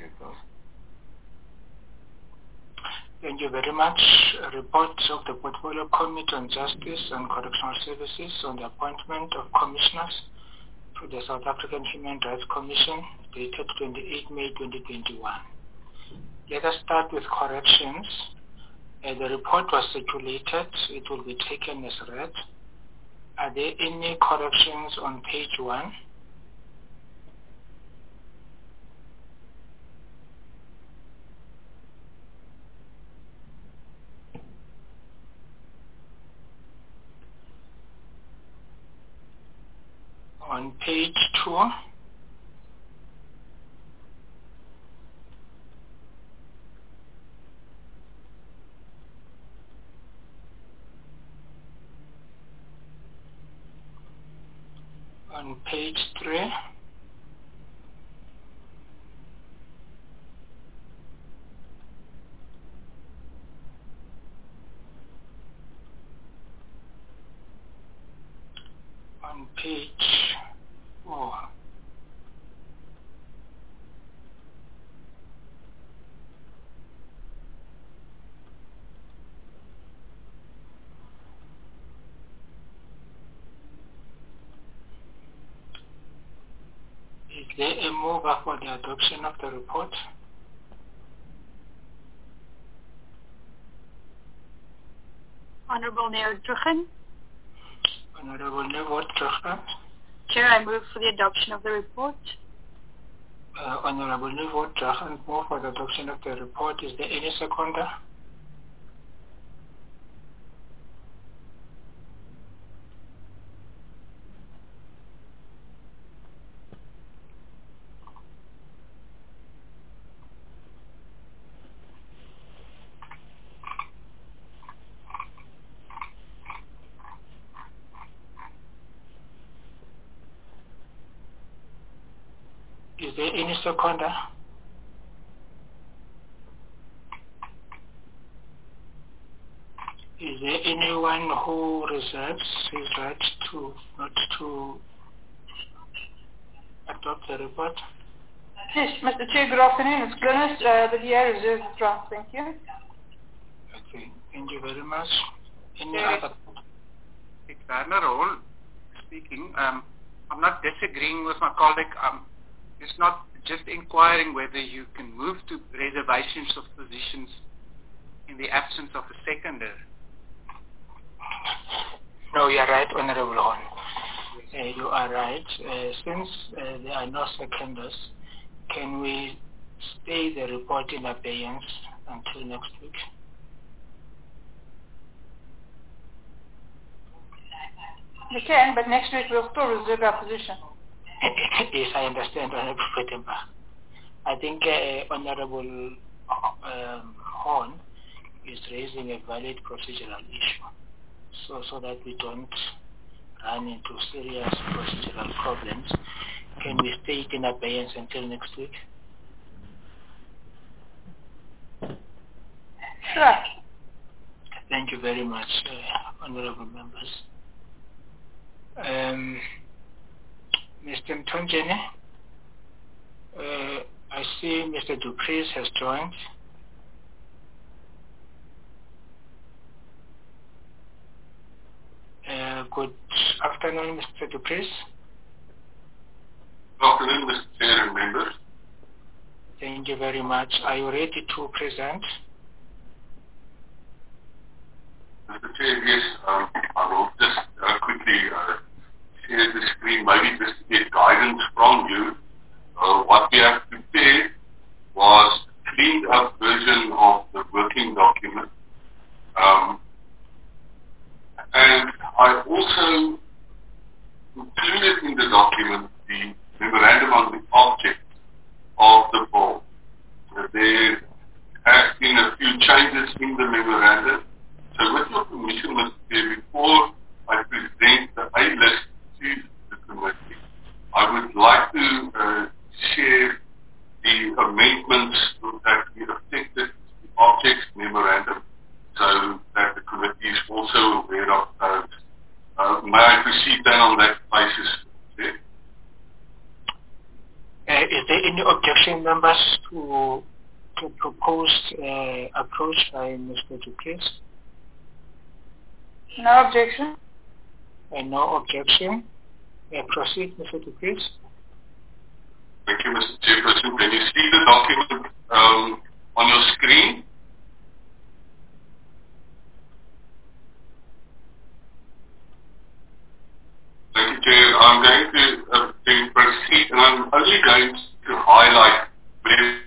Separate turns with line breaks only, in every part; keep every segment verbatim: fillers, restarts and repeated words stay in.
Thank you very much. A report of the Portfolio Committee on Justice and Correctional Services on the appointment of commissioners to the South African Human Rights Commission, dated twenty-eighth May twenty twenty-one. Let us start with corrections. Uh, the report was circulated. It will be taken as read. Are there any corrections on page one? On page two, on page three, on page four, is there a mover for the adoption of the report?
Honorable Mayor Druchen.
Honorable Neville Druchen.
Chair, I move for the adoption of the report.
Uh, Honorable Neville Druchen, move for the adoption of the report. Is there any seconder? Is there any seconder? Is there anyone who reserves his right to not to adopt the report?
Yes, Mister Chair, good afternoon. It's Glynis, uh, the D A reserves the right. Thank you.
Okay, thank you very much. Any
Yes.
other?
It's Werner Hall speaking. Um, I'm not disagreeing with my colleague. Um, it's not just inquiring whether you can move to reservations of positions in the absence of a seconder.
No, you are right, Honorable Hon. Uh, you are right. Uh, since uh, there are no seconders, can we stay the report in abeyance until next week?
You can, but next week we'll still reserve our position.
Yes, I understand, Honorable Pretemba. I think uh, Honorable um, Horn is raising a valid procedural issue, so so that we don't run into serious procedural problems. Can we stay in abeyance until next week?
Sure.
Thank you very much, uh, honorable members. Um, Mister Mtonjene, uh, I see Mister Dupreez has joined. Uh, good afternoon, Mister Dupreez.
Good afternoon, Mister Chair and members.
Thank you very much. Are you ready to present?
Mister Chair, yes, um, I will just uh, quickly uh, share the screen, maybe just to get guidance from you. Uh, what we have prepared was a cleaned up version of the working document. Um, and I also included in the document the memorandum on the object of the bill. Uh, there has been a few changes in the memorandum. So with your permission, Mister Chair, before I present the A list to the committee,
any objection, members, to the proposed uh, approach by Mister du Plessis?
No objection.
And no objection. May I proceed, Mister du Plessis?
Thank you, Mister Chairperson. Can you see the document um, on your screen? Thank you, Chair. I'm going to, uh, to proceed, and I'm only going to highlight where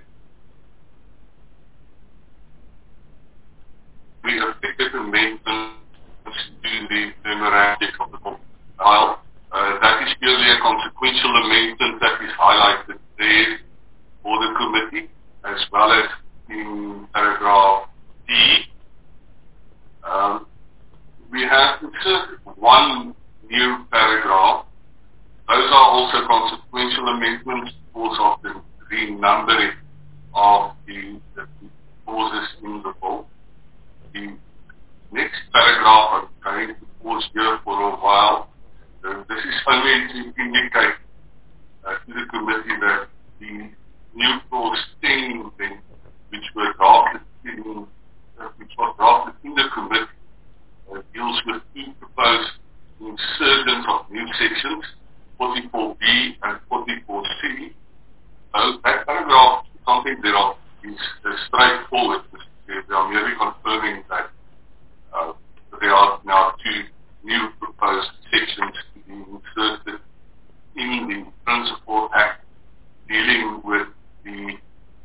we affected amendments to the memorandum of the book. Well, uh, that is purely a consequential amendment that is highlighted there for the committee, as well as in paragraph D. Um, we have inserted one new paragraph. Those are also consequential amendments because of the renumbering of the, the clauses in the bill. The next paragraph I'm going to pause here for a while. Uh, this is only to indicate uh, to the committee that the new clause ten, which were drafted in, uh, which was drafted in the committee, uh, deals with two proposed insertions of new sections, forty-four B and forty-four C. So that paragraph, something thereof, is uh, straightforward. They are merely confirming that uh, there are now two new proposed sections to be inserted in the Principal Act dealing with the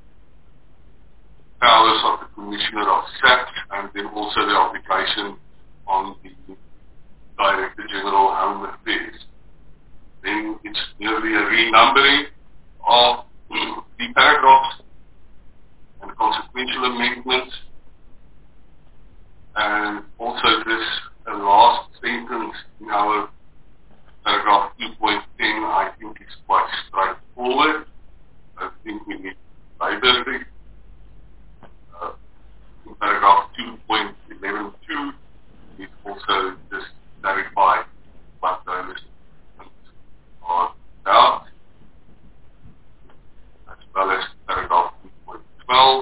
powers of the Commissioner of S A P and then also the obligation on the Director General Home Affairs. Then it's merely a renumbering of the paragraphs and consequential amendments, and also this uh, last sentence in our paragraph two point ten I think is quite straightforward. I think we need library. Uh, in paragraph two point eleven two it also just clarify what those are about, as well as paragraph two point twelve.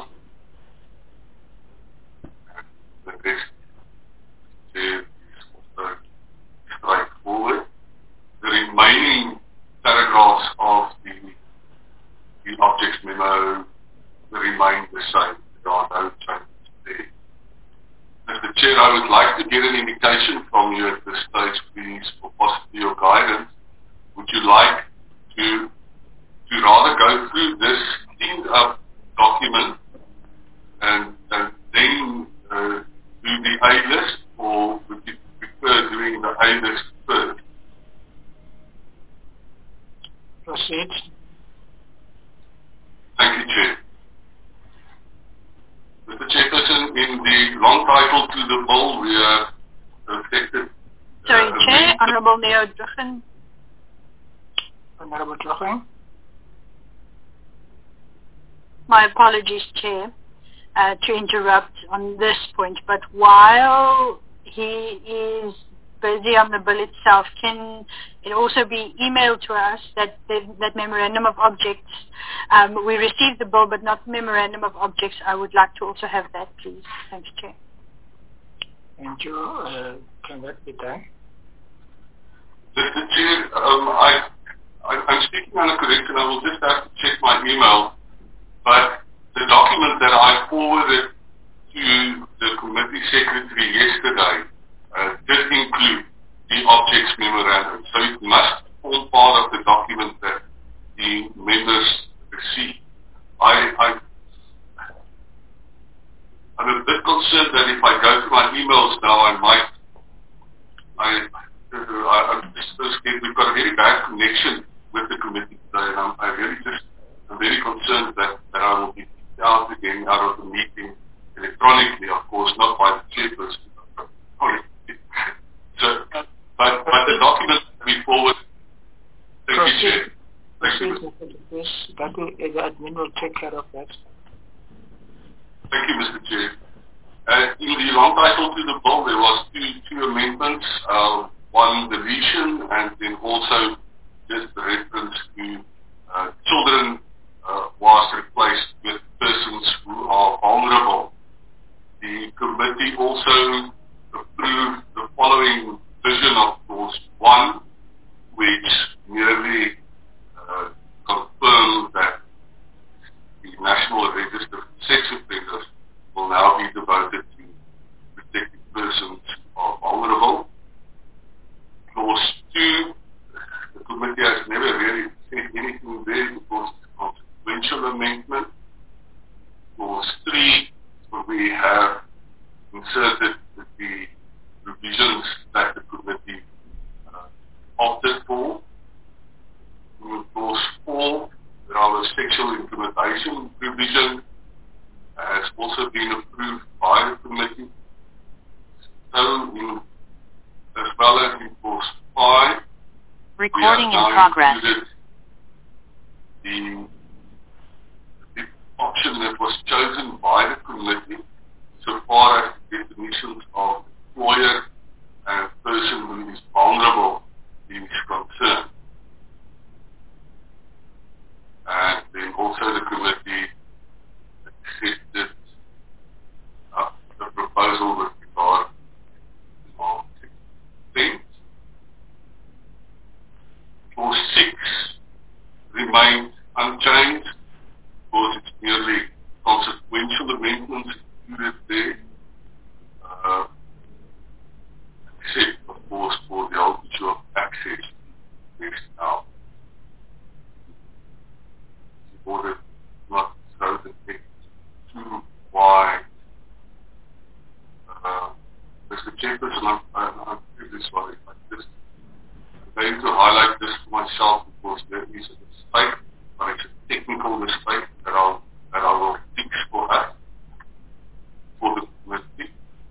And the rest is also straightforward. The remaining paragraphs of the, the objects memo remain the same. There are no changes there. Mister Chair, I would like to get an indication from you at this stage, please, for possibly your guidance. Would you like to to rather go through this cleaned up document and, and then uh, do the A list, or would you prefer doing the A list first?
Proceed.
Thank you, Chair. Mister Chairperson, in the long title to the bill, we have affected...
Sorry,
uh,
Chair, Honourable Mayor Druchen.
Honourable Druchen.
My apologies, Chair, uh, to interrupt on this point, but while he is busy on the bill itself, can it also be emailed to us that the, that memorandum of objects? Um, we received the bill, but not memorandum of objects. I would like to also have that, please. Thanks, Chair.
Thank you. Uh, can that be done?
Mister Chair, um, I, I, I'm speaking on a correction. I will just have to check my email. But the document that I forwarded to the committee secretary yesterday uh, did include the objects memorandum. So it must form part of the document that the members receive. I, I, I'm a bit concerned that if I go to my emails now, I might, I, I, I'm just scared. We've got a very bad connection with the committee today, and I'm, I really just, I'm very concerned that, that I will be out again out of the meeting electronically, of course, not by the chairperson. So, but, but the document we forward, thank you, Chair.
Proceed, Mister Yes, that will, the admin will take care of that.
Thank you, Mister Chair. Uh, in the long title to the bill, there was two, two amendments, uh, one deletion and then also just the reference to uh, children uh, sexual intimidation provision has also been approved by the committee. So, in, as well as in clause five,
recording in progress.
The, the option that was chosen by the committee, so far as the definitions of employer and person who is vulnerable is concerned. And then also the committee accepted uh, the proposal with regard to things. Clause six remained unchanged because it's merely consequential amendments included there, uh, except of course for the whole issue of access to now. In order not to throw the text too wide. Uh, Mister Chairperson, I'm, I'm really sorry, I just I'm going to highlight this for myself because there is a mistake, but it's a technical mistake that I'll that I will fix for us, for the committee.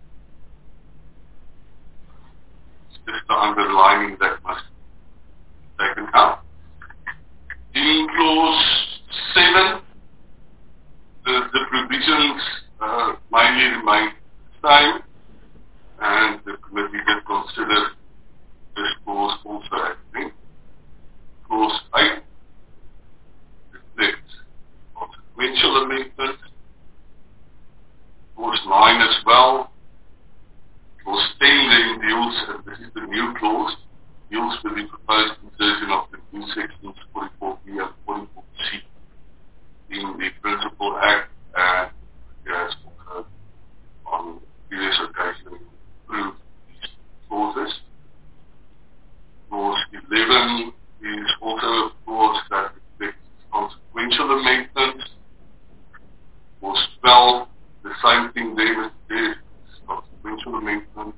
It's just the underlining that must be taken out. In clause seven, the, the provisions uh, mainly remain the same, and the committee did consider this clause also, I think. Clause eight reflects consequential amendment. Clause nine as well. Clause ten then deals, and this is the new clause, deals with the proposed insertion of the new sections forty-four B and forty-four C in the Principal Act, and yes, also on previous occasion approved these clauses. Clause eleven is also a clause that reflects consequential amendments. Clause twelve, the same thing there, there consequential amendments.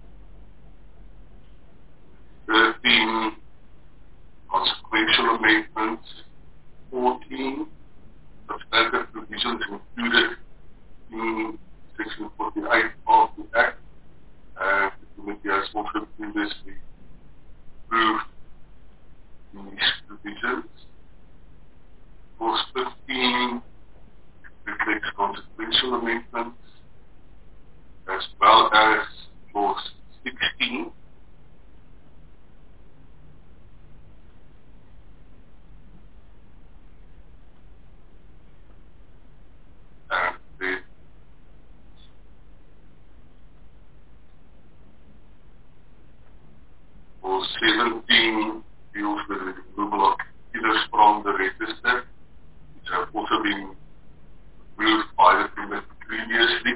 thirteen, consequential amendments. fourteen, substantive provisions included in section forty-eight of the Act, and the committee has also previously approved these provisions. Clause fifteen reflects consequential amendments, as well as clause sixteen. And the clause seventeen deals with the removal of killers from the register, which have also been approved by the committee previously.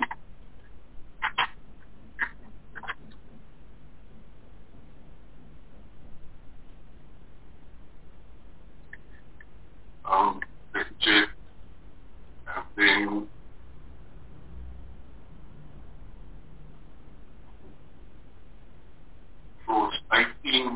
Um, Chair, and then clause eighteen,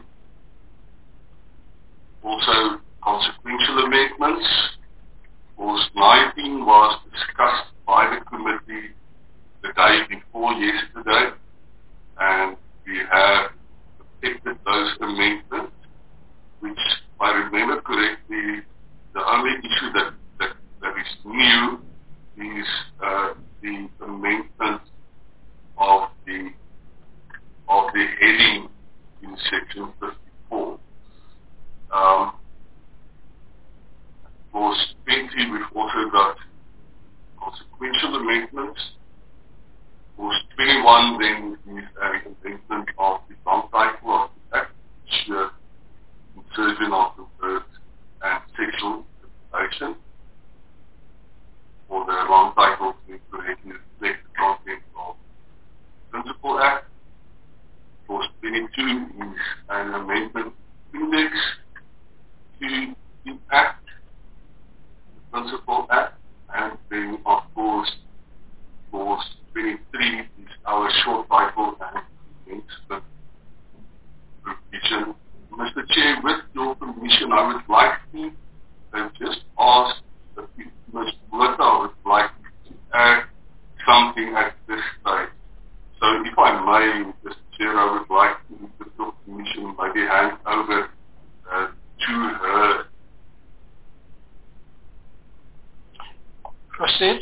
also consequential amendments. Clause nineteen was discussed by the committee the day before yesterday, and we have accepted those amendments, which, if I remember correctly, the only issue that, that, that is new is uh, the amendment of the of the heading in section fifty-four. Um, Clause twenty, we've also got consequential amendments. Clause twenty-one then is an amendment of the long title of the Act, which uh, insertion of the word and sexual intimidation, for the long title to correctly reflect the content of the Principal Act. Clause twenty-two is an amendment index to the Act, the Principal Act, and then of course clause twenty-three is our short title and incident provision. Mister Chair, with your permission, I would like to uh, just ask
proceed.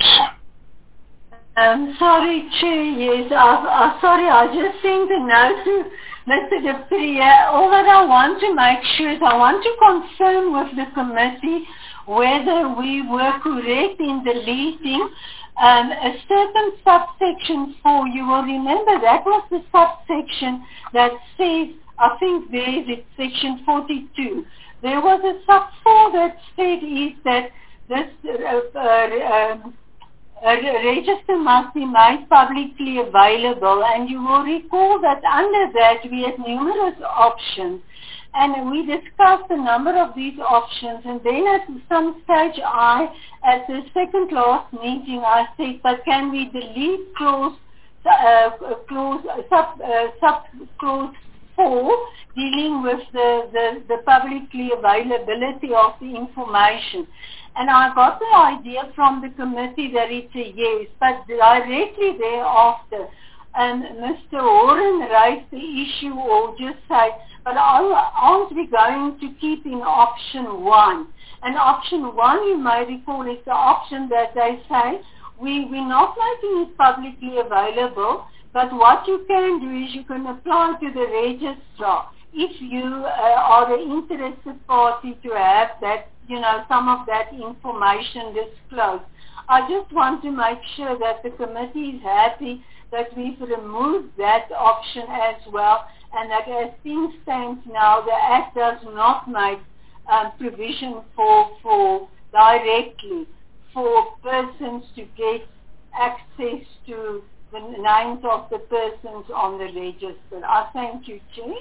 Um, sorry, Chair, yes, I, I, sorry, I just sent a note to Mister Dupree. All that I want to make sure is I want to confirm with the committee whether we were correct in deleting um, a certain subsection four. You will remember that was the subsection that says, I think there is it's section forty-two. There was a sub four that said is that this uh, uh, um, a register must be made publicly available, and you will recall that under that we had numerous options, and we discussed a number of these options, and then at some stage I, at the second last meeting, I said, but can we delete clause, uh, clause, sub, uh, sub clause four, dealing with the, the, the publicly availability of the information. And I got the idea from the committee that it's a yes, but directly thereafter, um, Mister Horan raised the issue or just say, but aren't we going to keep in option one? And option one, you may recall, is the option that they say, we, we're not making it publicly available, but what you can do is you can apply to the registrar if you uh, are an interested party to have that, you know, some of that information disclosed. I just want to make sure that the committee is happy that we've removed that option as well, and that as things stand now, the Act does not make um, provision for, for directly for persons to get access to the names of the persons on the register. I thank you, Chair.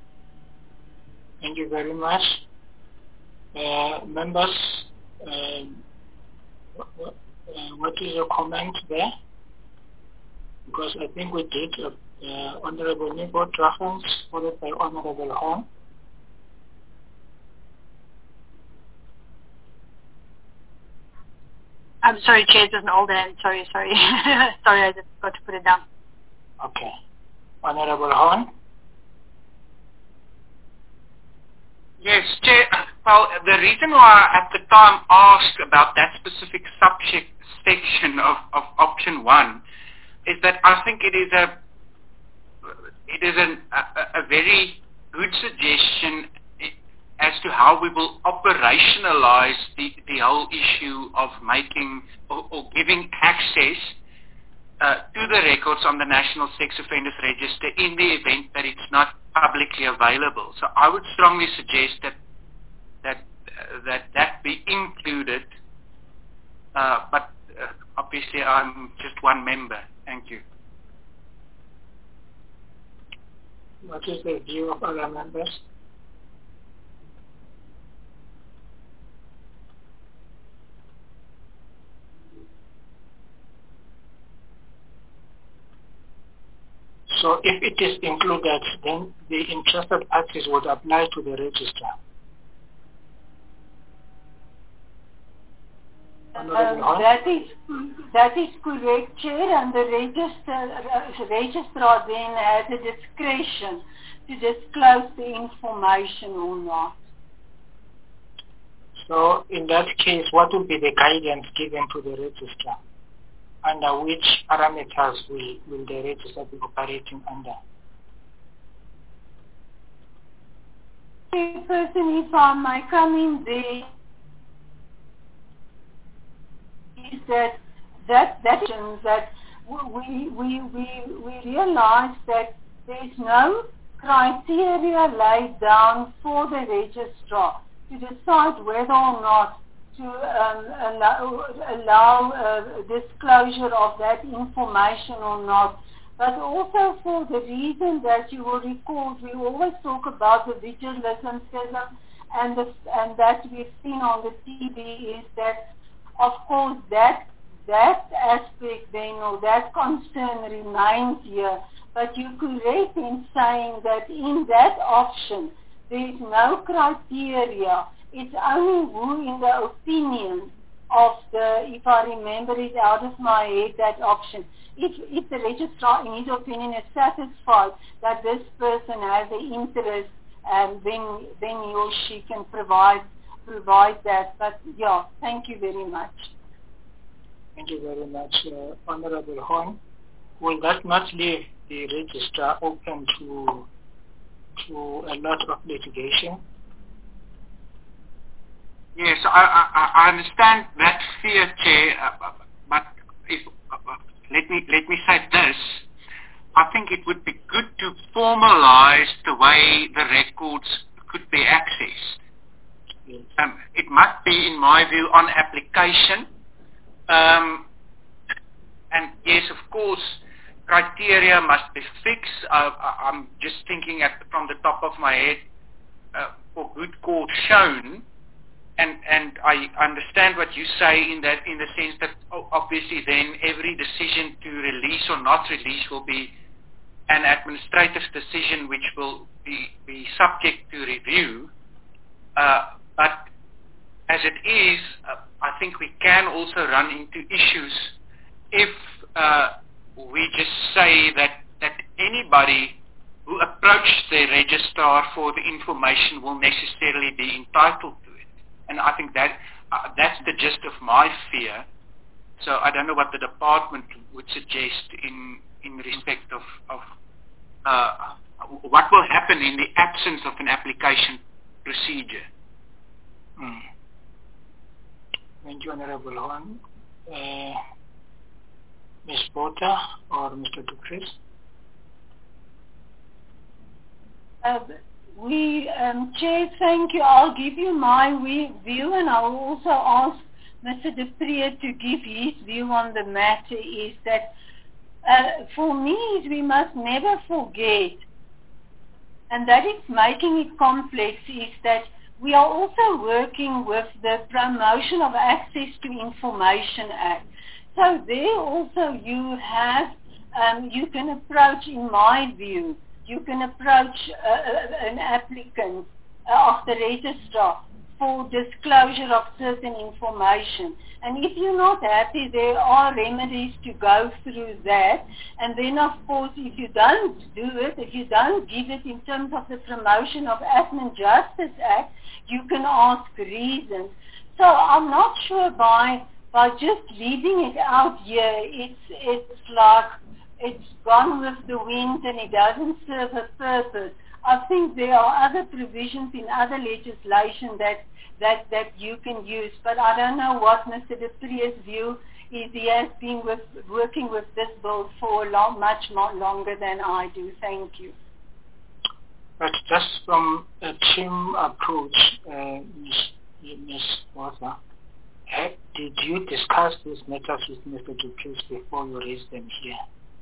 Thank you very much. Uh, members, uh, what, uh, what is your comment there? Because I think we did uh, uh, Honorable Nibot reference followed by Honorable Horn.
I'm sorry, Chair, it was an old hand. Sorry, sorry. sorry, I just got to put it down.
Okay. Honorable Horn?
Yes, Chair. Well, the reason why I at the time asked about that specific subject section of, of option one is that I think it is a it is an, a, a very good suggestion as to how we will operationalize the, the whole issue of making or, or giving access uh, to the records on the National Sex Offenders Register in the event that it's not publicly available. So I would strongly suggest that that uh, that, that be included, uh, but uh, obviously I'm just one member. Thank you.
What is the view of other members? So if it is included, then the interested parties would apply to the register.
Um, that is that is correct, Chair, and the register, uh, registrar then has a discretion to disclose the information or not.
So in that case, what would be the guidance given to the registrar? Under which parameters will, will the register be operating under?
The person, if I may come in there, is that that that that we we we we realize that there is no criteria laid down for the registrar to decide whether or not to um, allow, allow uh, disclosure of that information or not, but also for the reason that you will recall, we always talk about the vigilism system, and the, and that we've seen on the T V is that, of course, that that aspect then or that concern remains here. But you're correct in saying that in that option there is no criteria. It's only who, in the opinion of the, if I remember it out of my head, that option. If, if the registrar, in his opinion, is satisfied that this person has an interest, um, then then he or she can provide provide that. But yeah, thank you very much.
Thank you very much, uh, Honorable Horn. Will that not leave the registrar open to to a lot of litigation?
Yes, I, I, I understand that fear, Chair, uh, but if, uh, let me let me say this. I think it would be good to formalize the way the records could be accessed.
Yes.
Um, it must be, in my view, on application. Um, and yes, of course, criteria must be fixed. Uh, I'm just thinking at, from the top of my head, uh, for good cause shown. And, and I understand what you say in that, in the sense that obviously then every decision to release or not release will be an administrative decision which will be, be subject to review. Uh, but as it is, uh, I think we can also run into issues if uh, we just say that, that anybody who approaches the registrar for the information will necessarily be entitled to it. And I think that uh, that's the gist of my fear. So I don't know what the department would suggest in in respect of, of uh, what will happen in the absence of an application procedure.
Mm. Thank you, Honorable Horn. Uh, Miz Botha or Mister Ducres?
Uh, we, um, Chair, thank you. I'll give you my view, and I'll also ask Mister du Preez to give his view on the matter. Is that uh, for me, we must never forget, and that is making it complex, is that we are also working with the Promotion of Access to Information Act. So there also you have, um, you can approach, in my view, you can approach uh, an applicant uh, of the registrar for disclosure of certain information. And if you're not happy, there are remedies to go through that. And then, of course, if you don't do it, if you don't give it in terms of the Promotion of Admin Justice Act, you can ask reasons. So I'm not sure by by just leaving it out here, it's it's like it's gone with the wind and it doesn't serve a purpose. I think there are other provisions in other legislation that that that you can use, but I don't know what Mister du Preez's view is. He has been with, working with this bill for a long, much more longer than I do. Thank you.
But just from a team approach, uh, Miz Botha, did you discuss these matters with Mister du Preez before you raised them here?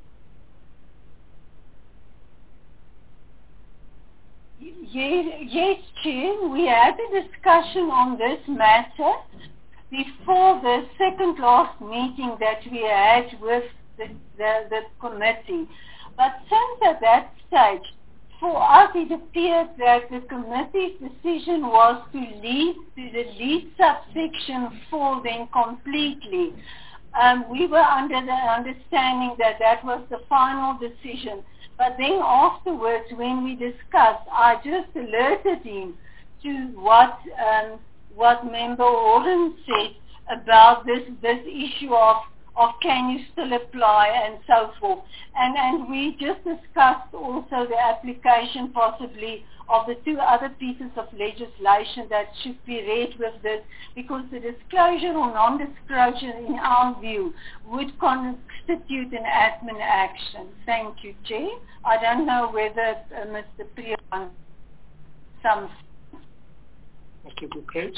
Yes, yes, Chair. We had a discussion on this matter before the second last meeting that we had with the, the, the committee. But since at that stage, for us it appeared that the committee's decision was to leave to the lead subsection four then completely. Um, we were under the understanding that that was the final decision. But then afterwards, when we discussed, I just alerted him to what um, what Member Warren said about this this issue of of can you still apply and so forth. And and we just discussed also the application possibly of the two other pieces of legislation that should be read with this, because the disclosure or non-disclosure, in our view, would constitute an admin action. Thank you, Chair. I don't know whether uh, Mister Preez wants some.
Mister du Preez?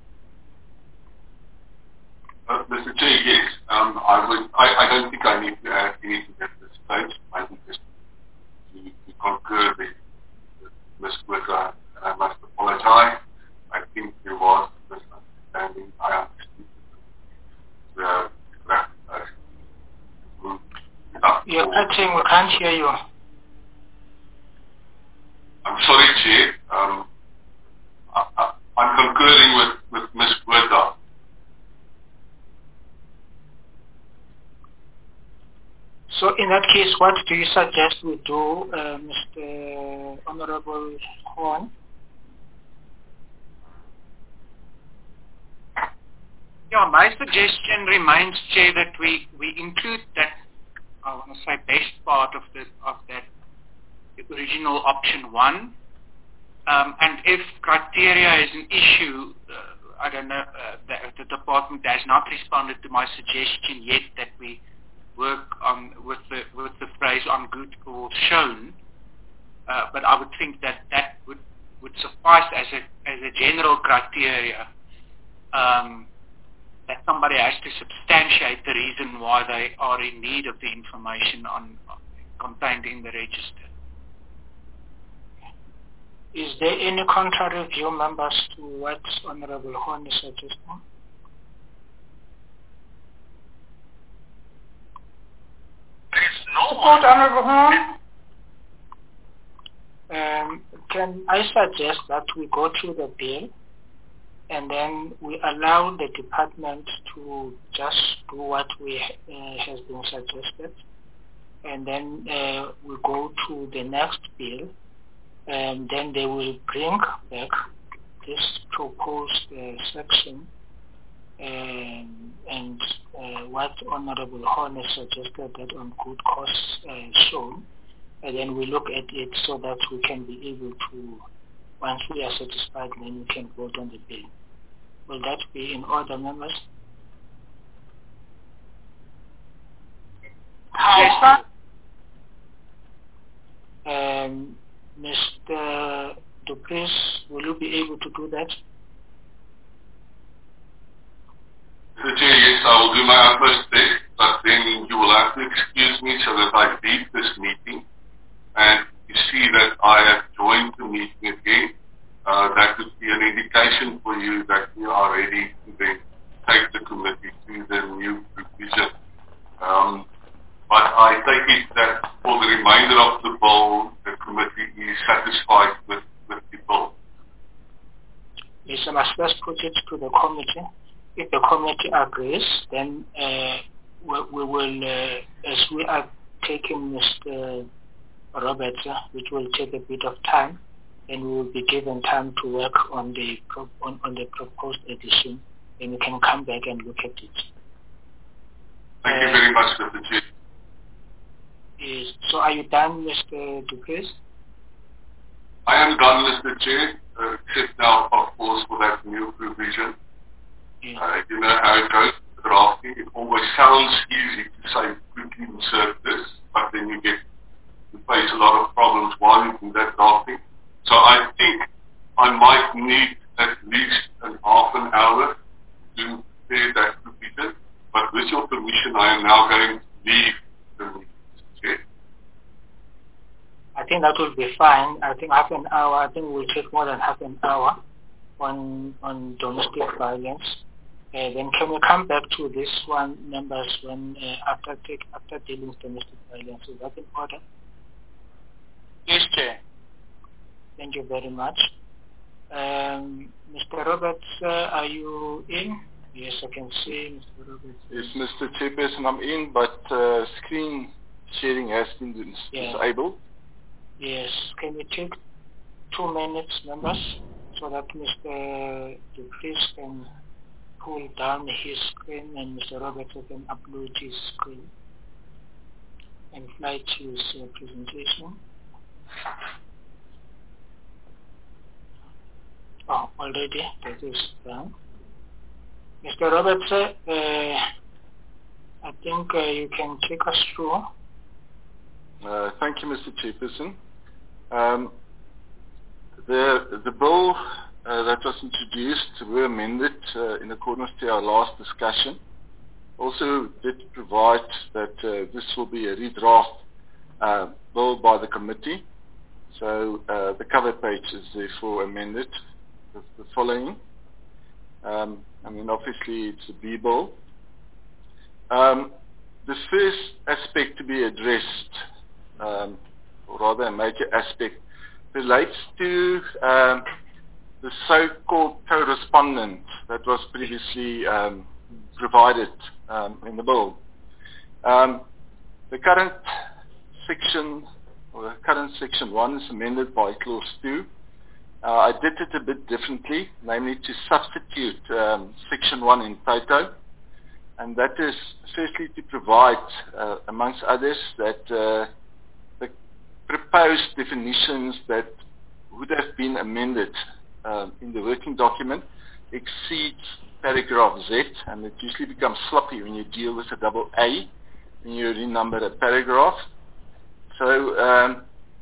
Uh, Mister Chair, yes. Um, I would. I, I don't think I need to add anything at this stage. I think just to, to concur with Miz Botha, and I must apologize. I think there was a misunderstanding. I understood the correct uh,
You're cutting. We can't hear you.
I'm sorry, Chair. Um, I, I, I'm concurring with, with Miz Botha.
So in that case, what do you suggest we do, uh, Mister Honorable Horn?
Yeah, Yeah, my suggestion remains, Chair, that we, we include that, I want to say, best part of the of that original option one. Um, and if criteria is an issue, uh, I don't know, uh, the, the department has not responded to my suggestion yet that we work on with the with the phrase on good cause shown. Uh, but I would think that that would, would suffice as a as a general criteria. Um, that somebody has to substantiate the reason why they are in need of the information on contained in the register.
Is there any contrary view, members, to what Honorable Horn is suggesting?
Support, Honorable Horn.
Um, can I suggest that we go through the bill and then we allow the department to just do what we uh, has been suggested, and then uh, we go to the next bill, and then they will bring back this proposed uh, section um, and uh, what Honorable Horn has suggested, that on good cause uh, shown, and then we look at it so that we can be able to, once we are satisfied, then we can vote on the bill. Will that be in order, members?
Yes,
Um, Mister Duprez, will you be able to do that?
Mister Chair, yes, I will do my utmost best, but then you will have to excuse me so that I leave this meeting. And you see that I have joined the meeting again. Uh, that would be an indication for you that we are ready to then take the committee to the new provision. Um, but I take it that for the remainder of the bill, the committee is satisfied with, with the bill.
Yes, I must first put it to the committee. If the committee agrees, then uh, we, we will, uh, as we are taking Mister Roberts, uh, which will take a bit of time, and we will be given time to work on the pro- on, on the proposed edition, and we can come back and look at it.
Thank
uh,
you very much, Mister Chair.
Yes. So are you done, Mister Duprez?
I am done, Mister Chair, uh, except now, of course, for that new provision.
Yes.
Uh, you know how it goes, drafting. It always sounds easy to say, quickly insert this, but then you get, you face a lot of problems while you do that drafting. So I think I might need at least an half an hour to prepare that provision, but with your permission, I am now going to leave the meeting. Okay?
I think that will be fine. I think half an hour, I think we'll take more than half an hour on on domestic violence. Uh, then can we come back to this one, members, when uh, after take after dealing with domestic violence? Is that in order?
Yes, Chair.
Thank you very much. Um, Mister Roberts, uh, are you in? Yes, I can see Mister Roberts.
Yes, Mister Chairperson, I'm in, but uh, screen sharing has been dis-
yeah.
disabled.
Yes, can we take two minutes, members, so that Mister Duprez can pull down his screen and Mister Roberts can upload his screen and fly to his uh, presentation. Oh, already that is done. Mister Roberts, uh, I think uh, you can take us through.
Uh, thank you, Mister Chairperson. Um, the the bill uh, that was introduced were amended uh, in accordance to our last discussion. Also did provide that uh, this will be a redraft uh, bill by the committee. So uh, the cover page is therefore amended with the following. Um, I mean, obviously it's a B bill. Um, the first aspect to be addressed, um, or rather a major aspect, relates to um, the so-called co-respondent that was previously um, provided um, in the bill. Um, the current section, or the current section one is amended by clause two, Uh, I did it a bit differently, namely to substitute um, section one in toto, and that is firstly to provide, uh, amongst others, that uh, the proposed definitions that would have been amended uh, in the working document exceeds paragraph Z, and it usually becomes sloppy when you deal with a double A when you renumber a paragraph. So um,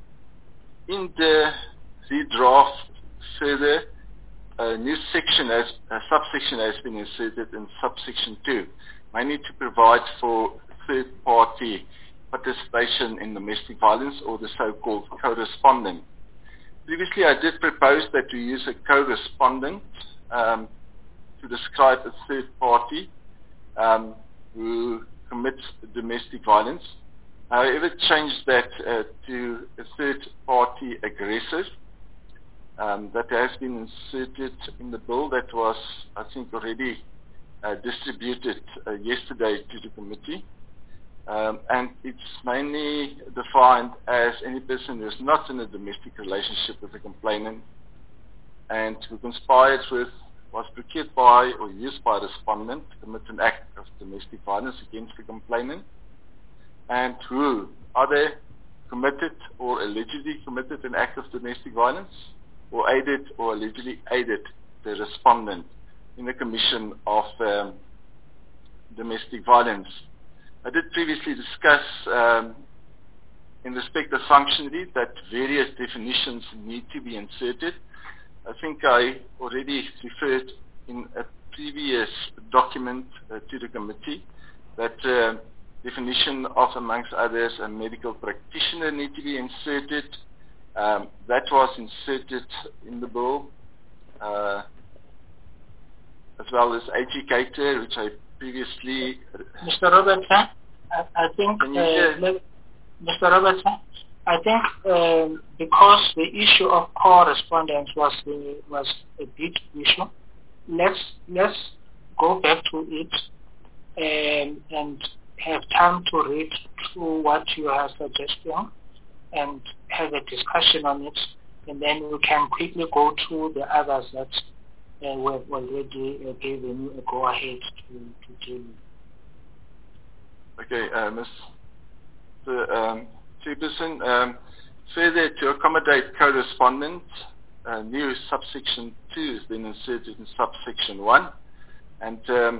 in the redraft further, a new section, has, a subsection has been inserted in subsection two, mainly to provide for third-party participation in domestic violence, or the so-called co-respondent. Previously, I did propose that we use a co-respondent um, to describe a third party um, who commits domestic violence. However, changed that uh, to a third party aggressor. Um, that has been inserted in the bill that was, I think, already uh, distributed uh, yesterday to the committee. Um, and it's mainly defined as any person who is not in a domestic relationship with the complainant and who conspires with, was procured by or used by the respondent to commit an act of domestic violence against the complainant, and who either committed or allegedly committed an act of domestic violence, or aided or allegedly aided the respondent in the commission of um, domestic violence. I did previously discuss um, in respect of functionary that various definitions need to be inserted. I think I already referred in a previous document uh, to the committee that uh, definition of, amongst others, a medical practitioner need to be inserted. Um, that was inserted in the bill, uh, as well as educator, which I previously...
Mister Robertson, I, I think, uh, let, Mister Robertson, I think uh, because the issue of correspondence was the, was a big issue, let's let's go back to it and, and have time to read through what you are suggesting and have a discussion on it, and then we can quickly go through the others that uh, we have already uh, given you a go-ahead to, to deal with.
Okay, uh, Mister Um, Chairperson, um, further to accommodate co-respondent, uh, new subsection two has been inserted in subsection one, and um,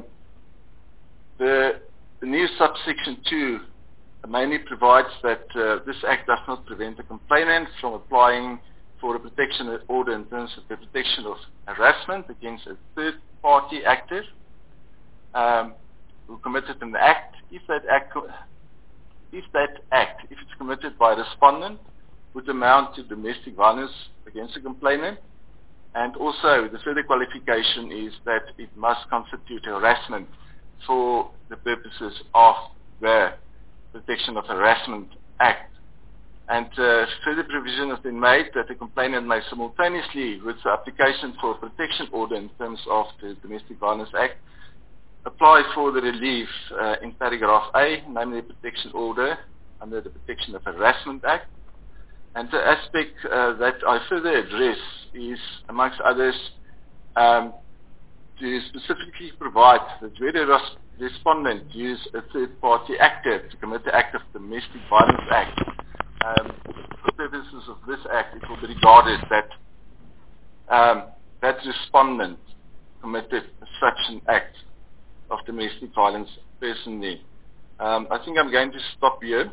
the, the new subsection two mainly provides that uh, this act does not prevent the complainant from applying for a protection order in terms of the protection of harassment against a third-party actor um, who committed an act. If that act, if that act, if it's committed by a respondent, would amount to domestic violence against the complainant, and also the further qualification is that it must constitute harassment for the purposes of the Protection of Harassment Act. And uh, further provision has been made that the complainant may simultaneously, with the application for a protection order in terms of the Domestic Violence Act, apply for the relief uh, in paragraph A, namely the protection order under the Protection of Harassment Act. And the aspect uh, that I further address is, amongst others, um, to specifically provide that where the respondent use a third-party actor to commit the act of Domestic Violence Act, um, for purposes of this act, it will be regarded that um, that respondent committed such an act of domestic violence personally. Um, I think I'm going to stop here.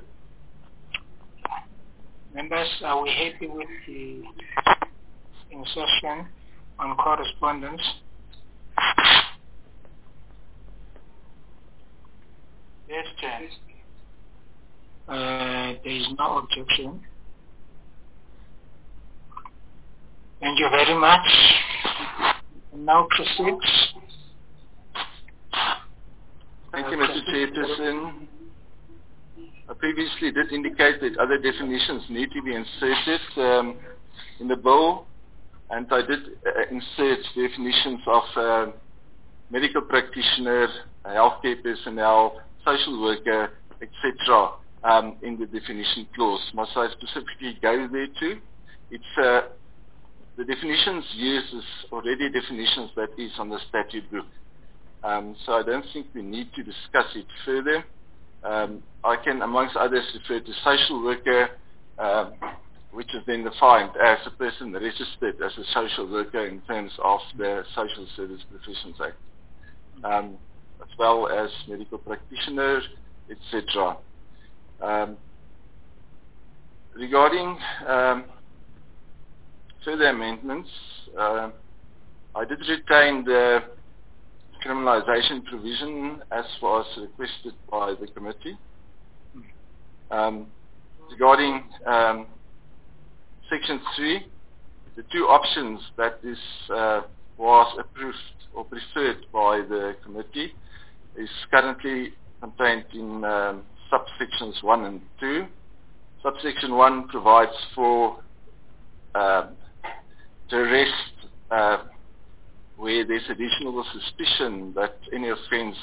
Members, are we happy with the insertion on correspondence? Yes, Chair. Uh, there is no objection. Thank you very much. Now proceed.
Thank you, Mister Chairperson. I previously did indicate that other definitions need to be inserted um, in the bill, and I did uh, insert definitions of uh, medical practitioner, uh, healthcare personnel, social worker, et cetera um, in the definition clause. Must I specifically go there too? It's uh, the definitions used is already definitions that is on the statute book. Um, so I don't think we need to discuss it further. Um, I can, amongst others, refer to social worker, um, which is then defined as a person registered as a social worker in terms of the Social Service Professions Act, um, as well as medical practitioner, et cetera. Um, regarding um, further amendments, uh, I did retain the criminalization provision as was requested by the committee. Um, regarding um, Section three, the two options that is uh, was approved or preferred by the committee is currently contained in um, subsections one and two. Subsection one provides for uh, the arrest uh, where there's additional suspicion that any offence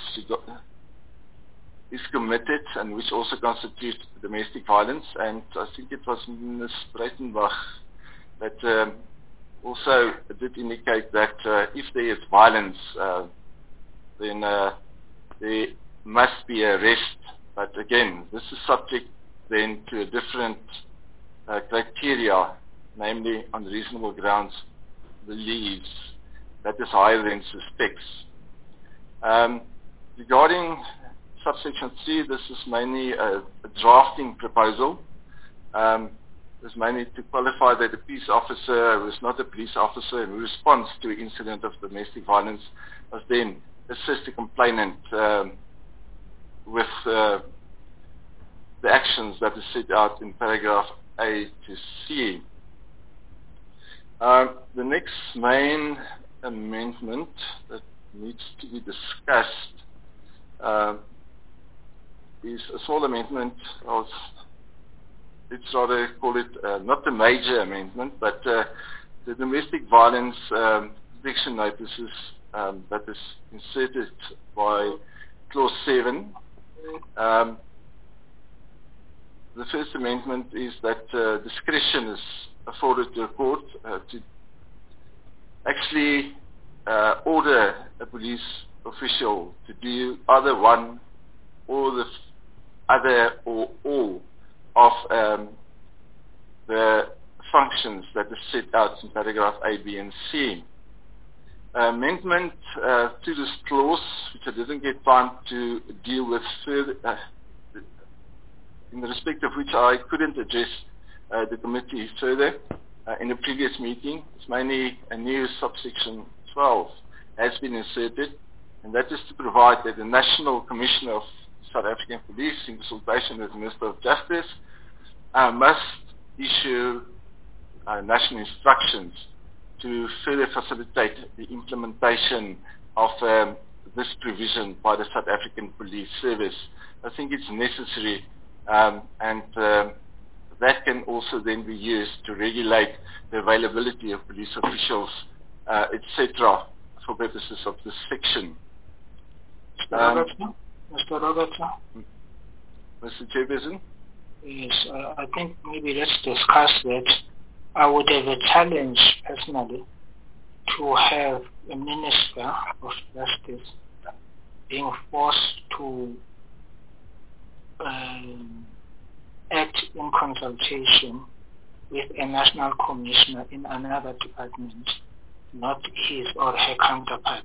is committed and which also constitutes domestic violence. And I think it was Miz Breitenbach that um, also did indicate that uh, if there is violence, uh, then uh, there must be arrest. But again, this is subject then to a different uh, criteria, namely on reasonable grounds believes that is higher than suspects. Um, regarding subsection three, this is mainly a, a drafting proposal. Um, it's mainly to qualify that a police officer who is not a police officer and who responds to an incident of domestic violence must then assist the complainant um, with uh, the actions that is set out in paragraph A to C. Um, the next main amendment that needs to be discussed uh, is a small amendment. Of, let's rather call it uh, not a major amendment, but uh, the domestic violence um, protection notices um, that is inserted by clause seven. Um, the first amendment is that uh, discretion is afforded to a court uh, to actually uh, order a police official to do either one or the other or all of um, the functions that are set out in paragraph A, B, and C. Amendment uh, to this clause, which I didn't get time to deal with further, uh, in respect of which I couldn't address uh, the committee further uh, in the previous meeting. It's mainly a new subsection twelve has been inserted, and that is to provide that the National Commissioner of South African Police, in consultation with the Minister of Justice, uh, must issue uh, national instructions to further facilitate the implementation of um, this provision by the South African Police Service. I think it's necessary, um, and um, that can also then be used to regulate the availability of police officials, uh, et cetera, for purposes of this section.
Mister Robertson? Mister Robertson?
Mister Chairperson?
Yes, uh, I think maybe let's discuss that. I would have a challenge personally to have a Minister of Justice being forced to um, act in consultation with a national commissioner in another department, not his or her counterpart.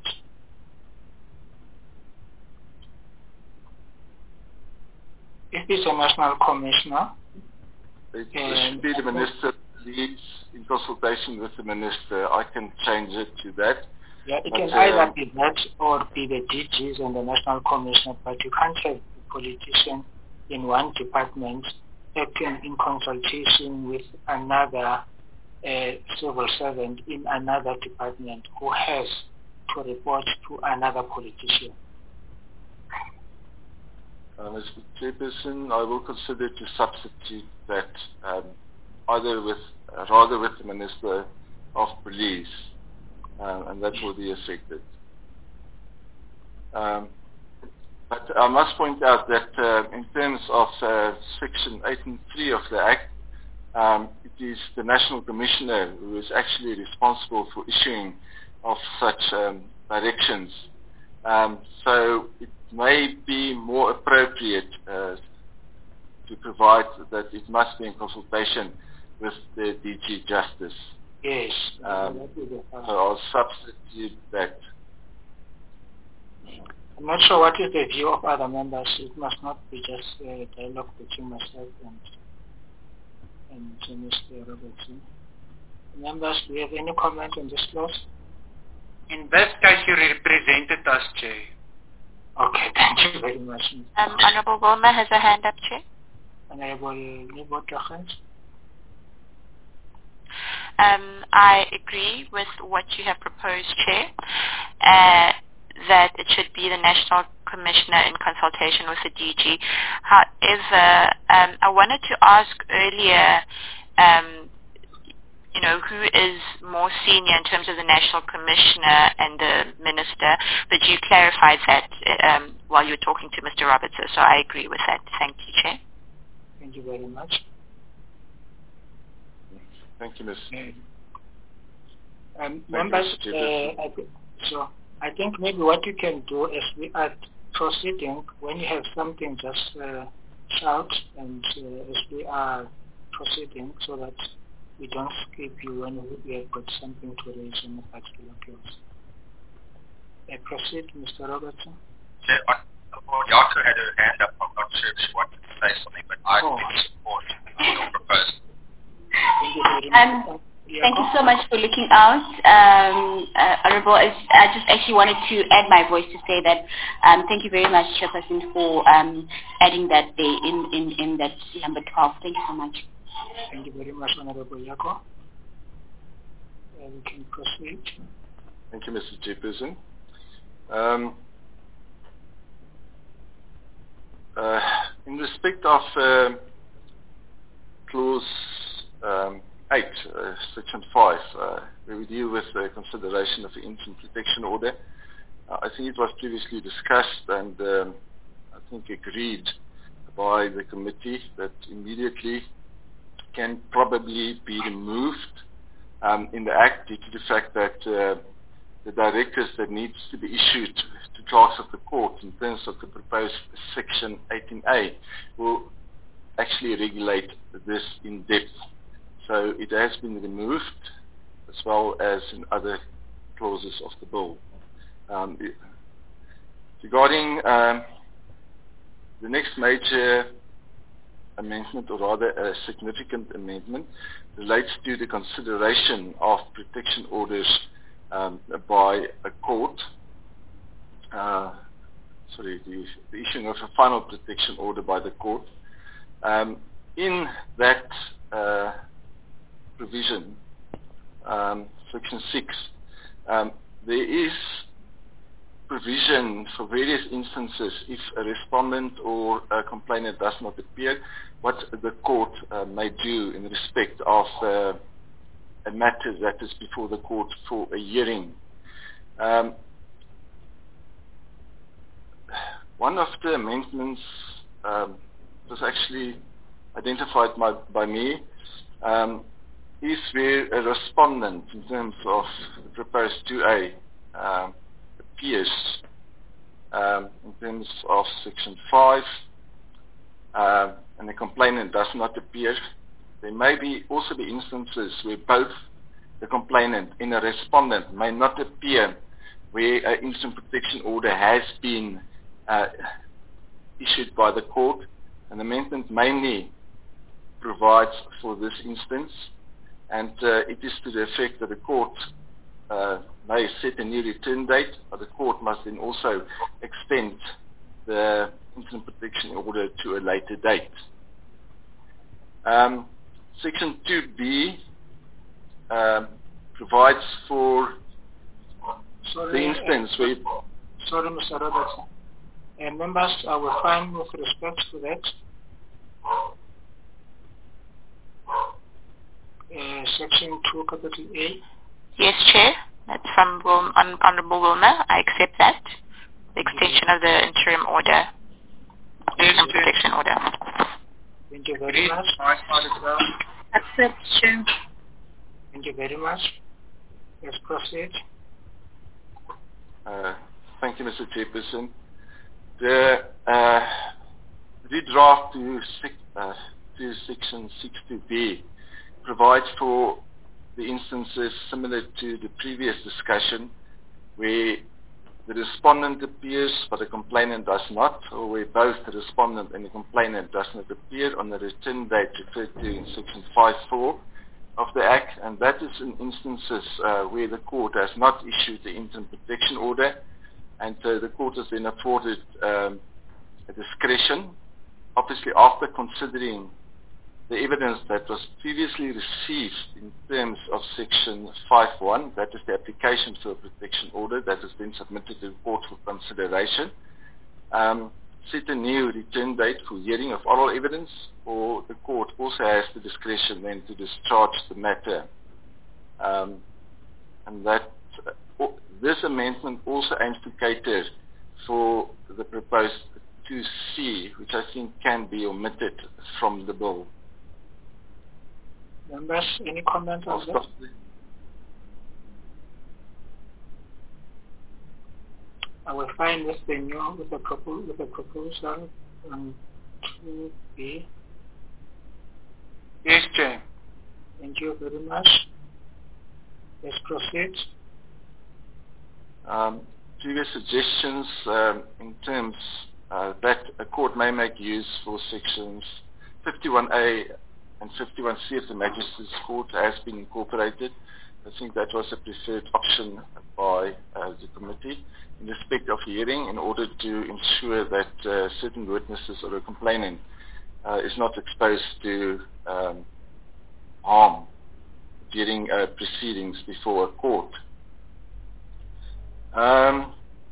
If it's a national commissioner,
it should be the minister leads in consultation with the minister. I can change it to that.
Yeah, it
but,
can
uh,
either be that or be the D Gs and the national commissioner, but you can't have a politician in one department acting in consultation with another uh, civil servant in another department who has to report to another politician.
Uh, Mister Chairperson, I will consider to substitute that um, either with, uh, rather with the Minister of Police, uh, and that will be affected. Um, but I must point out that uh, in terms of uh, Section eight and three of the Act, um, it is the National Commissioner who is actually responsible for issuing of such um, directions. Um, so it may be more appropriate uh, to provide that it must be in consultation with the D G Justice.
Yes.
Um, so I'll substitute that.
I'm not sure what is the view of other members. It must not be just a dialogue between myself and, and uh, Mister Robertson. Members, do you have any comment on this clause?
In this case, you represented us, Chair.
Okay, thank you very much.
Um, Honorable Wilmer has a hand up, Chair.
Honorable Nibotrachans.
Um, I agree with what you have proposed, Chair, uh, that it should be the National Commissioner in consultation with the D G. However, um, I wanted to ask earlier, um, you know, who is more senior in terms of the National Commissioner and the Minister, but you clarified that um, while you were talking to Mister Robertson, so I agree with that. Thank you, Chair.
Thank you very much.
Thank you, Miz
Um, members, uh, I th- so I think maybe what you can do is we are proceeding, when you have something, just uh, shout and uh, as we are proceeding so that we don't skip you when we have got something to raise in a particular case. I proceed, Mister Robertson.
Chair, Yaka had her hand up. I'm not sure if she wanted to say something, but I oh. support your proposal.
Thank you very much.
Um, thank you so much for looking out. Um, uh, Honorable, I just actually wanted to add my voice to say that um, thank you very much, Chairperson, for um, adding that day in, in, in that number twelve. Thank you so much.
Thank you very much, Honorable Yako. Uh, we can proceed.
Thank you, Mister Chairperson. Um, uh, in respect of uh, clause um, eight, uh, section five, uh, where we deal with the consideration of the interim protection order, uh, I think it was previously discussed and um, I think agreed by the committee that immediately can probably be removed um, in the Act due to the fact that uh, the directives that needs to be issued to clerks of the court in terms of the proposed section eighteen A will actually regulate this in depth. So it has been removed as well as in other clauses of the bill. Um, regarding um, the next major amendment, or rather a significant amendment, relates to the consideration of protection orders um, by a court. Uh, sorry, the, the issuing of a final protection order by the court. Um, in that uh, provision, um, section six, um, there is provision for various instances if a respondent or a complainant does not appear, what the court uh, may do in respect of uh, a matter that is before the court for a hearing. Um, one of the amendments um, was actually identified by, by me um, is where a respondent in terms of the proposed two A um, appears um, in terms of section five uh, and the complainant does not appear. There may be also be instances where both the complainant and the respondent may not appear, where an instant protection order has been uh, issued by the court. An amendment mainly provides for this instance, and uh, it is to the effect that the court uh, may set a new return date, but the court must then also extend the instant protection order to a later date. Um, section two B um, provides for
sorry,
the instance
uh,
where...
Sorry, Mister Robertson. And members, I will find with respect to that. Uh, section two, capital A.
Yes, Chair. That's from Wil- Honorable Wilmer. I accept that. The extension of the interim order. Interim protection order.
Thank you very much.
Accept, Chair.
Thank you very much. Let's proceed.
Uh, thank you, Mister Chairperson. The uh, redraft to, uh, to Section sixty B provides for the instances similar to the previous discussion where the respondent appears but the complainant does not, or where both the respondent and the complainant does not appear on the return date referred to in Section five four of the Act, and that is in instances uh, where the court has not issued the interim protection order, and uh, the court has then afforded um, a discretion, obviously after considering the evidence that was previously received in terms of Section five one, that is the application for a protection order that has been submitted to the court for consideration, um, set a new return date for hearing of oral evidence, or the court also has the discretion then to discharge the matter. Um, and that uh, this amendment also aims to cater for the proposed two C, which I think can be omitted from the bill.
Members, any comment on that? I will find this the new with a proposal with a proposal on two B.
Yes, Chair.
Thank you very much. Let's proceed.
Um, previous suggestions um, in terms uh, that a court may make use for sections fifty-one A and fifty-one C of the Magistrates Court has been incorporated. I think that was a preferred option by uh, the committee in respect of hearing, in order to ensure that uh, certain witnesses or a complainant uh, is not exposed to um, harm during uh, proceedings before a court. Um,